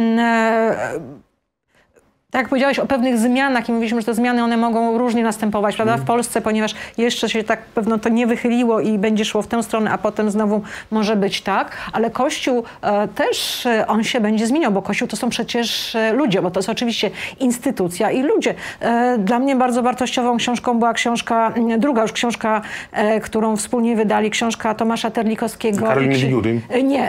tak jak powiedziałeś o pewnych zmianach i mówiliśmy, że te zmiany one mogą różnie następować, prawda, w Polsce, ponieważ jeszcze się tak pewno to nie wychyliło i będzie szło w tę stronę, a potem znowu może być tak, ale Kościół też on się będzie zmieniał, bo Kościół to są przecież ludzie, bo to jest oczywiście instytucja i ludzie. Dla mnie bardzo wartościową książką była druga już książka, którą wspólnie wydali, książka Tomasza Terlikowskiego. Karoliny Wigury. Nie,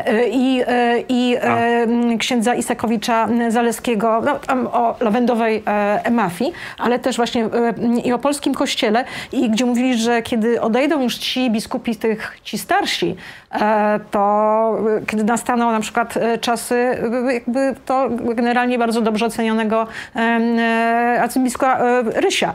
i księdza Isakowicza Zaleskiego, o lawędowej mafii, ale też właśnie i o polskim kościele, i gdzie mówili, że kiedy odejdą już ci biskupi, ci starsi, to kiedy nastaną na przykład czasy jakby to generalnie bardzo dobrze ocenionego arcybiskupa Rysia,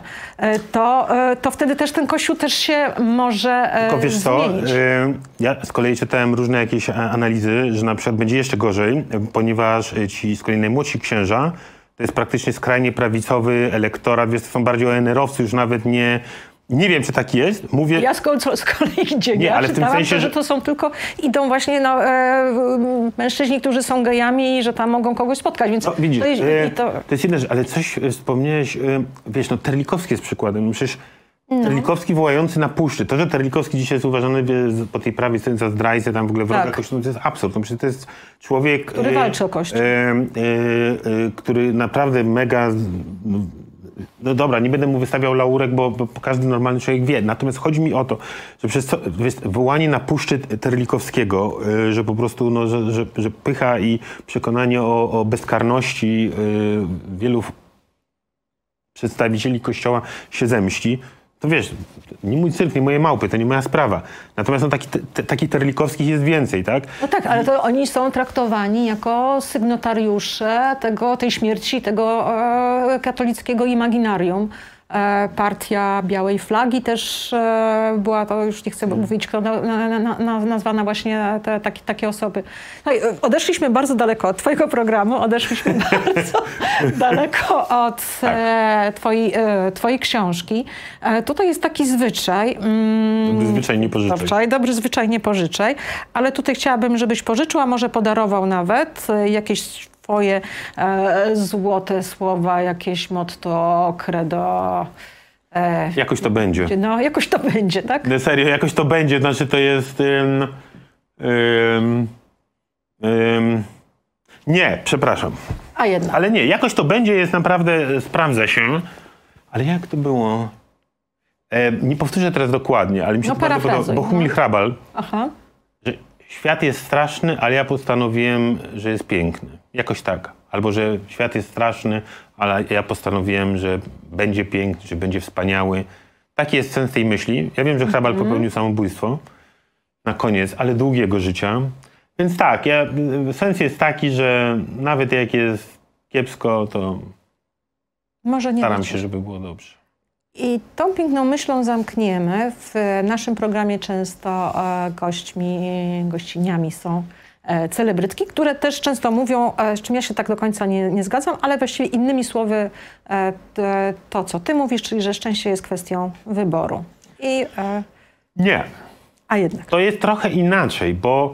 to wtedy też ten kościół też się może Tylko wiesz zmienić. co, ja z kolei czytałem różne jakieś analizy, że na przykład będzie jeszcze gorzej, ponieważ ci z kolei najmłodsi księża to jest praktycznie skrajnie prawicowy elektorat, wiesz, to są bardziej ONR-owcy, już nawet nie wiem, czy tak jest. Mówię... Ja z kolei dziennie ale w tym sensie, że to są tylko, idą właśnie mężczyźni, którzy są gejami i że tam mogą kogoś spotkać, więc... No, widzisz, to jest jedna rzecz, ale coś wspomniałeś, wiesz, Terlikowski jest przykładem, przecież Terlikowski wołający na puszczy. To, że Terlikowski dzisiaj jest uważany po tej prawej stronie za zdrajcę, tam w ogóle wroga Kościoła, to jest absurd. No, przecież to jest człowiek... Który walczy o Kościół. Który naprawdę mega... No dobra, nie będę mu wystawiał laurek, bo każdy normalny człowiek wie. Natomiast chodzi mi o to, że przez wołanie na puszczy Terlikowskiego, że po prostu, że pycha i przekonanie o bezkarności wielu przedstawicieli Kościoła się zemści, to wiesz, nie mój cyrk, nie moje małpy, to nie moja sprawa. Natomiast takich Terlikowskich jest więcej, tak? No tak, ale to oni są traktowani jako sygnatariusze tej śmierci, tego katolickiego imaginarium. Partia Białej Flagi też była, to już nie chcę mówić, kto nazwana właśnie takie osoby. No i odeszliśmy bardzo daleko od twojego programu, odeszliśmy bardzo daleko od twojej książki. Tutaj jest taki zwyczaj. Dobry zwyczaj nie pożyczaj. Dobry zwyczaj nie pożyczaj, ale tutaj chciałabym, żebyś pożyczył, a może podarował nawet jakieś twoje złote słowa, jakieś motto, credo. Jakoś to będzie. No, jakoś to będzie, tak? No, serio, jakoś to będzie. Znaczy to jest... nie, przepraszam. A jednak. Ale nie, jakoś to będzie, jest naprawdę, sprawdza się. Ale jak to było? Nie powtórzę teraz dokładnie, ale mi się to bardzo podoba. Bohumil Hrabal. Aha. Że świat jest straszny, ale ja postanowiłem, że jest piękny. Jakoś tak. Albo, że świat jest straszny, ale ja postanowiłem, że będzie piękny, że będzie wspaniały. Taki jest sens tej myśli. Ja wiem, że Hrabal popełnił samobójstwo na koniec, ale długiego życia. Więc tak, sens jest taki, że nawet jak jest kiepsko, to może nie staram się, żeby było dobrze. I tą piękną myślą zamkniemy. W naszym programie często gościniami są celebrytki, które też często mówią, z czym ja się tak do końca nie zgadzam, ale właściwie innymi słowy to, co ty mówisz, czyli że szczęście jest kwestią wyboru. Nie. A jednak. To jest trochę inaczej, bo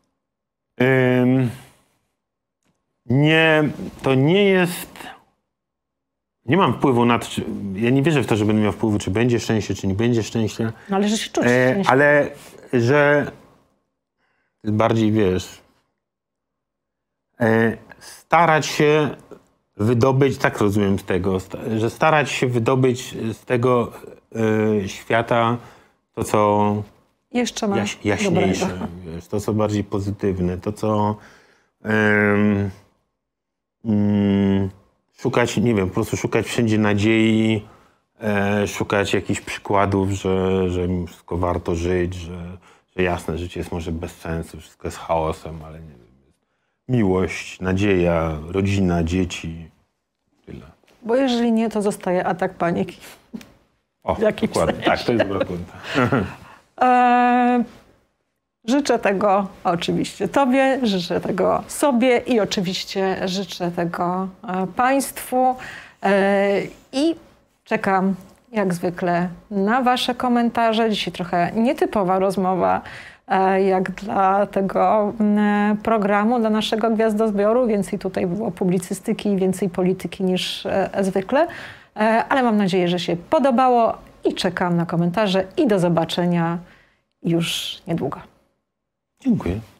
to nie jest... Nie mam wpływu na to, ja nie wierzę w to, że będę miał wpływu, czy będzie szczęście, czy nie będzie szczęścia. No ale że się czuć szczęście. Ale że bardziej, wiesz, starać się wydobyć, tak rozumiem z tego, że starać się wydobyć z tego świata to, co Jeszcze ma jaśniejsze, dobrego. wiesz, to co bardziej pozytywne, to co szukać, nie wiem, po prostu szukać wszędzie nadziei, szukać jakichś przykładów, że wszystko warto żyć, że jasne, życie jest może bez sensu, wszystko jest chaosem, ale nie wiem, miłość, nadzieja, rodzina, dzieci, tyle. Bo jeżeli nie, to zostaje atak paniki. O, W jakimś dokładnie, sensie. tak, to jest dobra puenta. Życzę tego oczywiście Tobie, życzę tego sobie i oczywiście życzę tego Państwu. I czekam jak zwykle na Wasze komentarze. Dzisiaj trochę nietypowa rozmowa jak dla tego programu, dla naszego Gwiazdozbioru. Więcej tutaj było publicystyki, więcej polityki niż zwykle. Ale mam nadzieję, że się podobało i czekam na komentarze i do zobaczenia już niedługo. Dziękuję.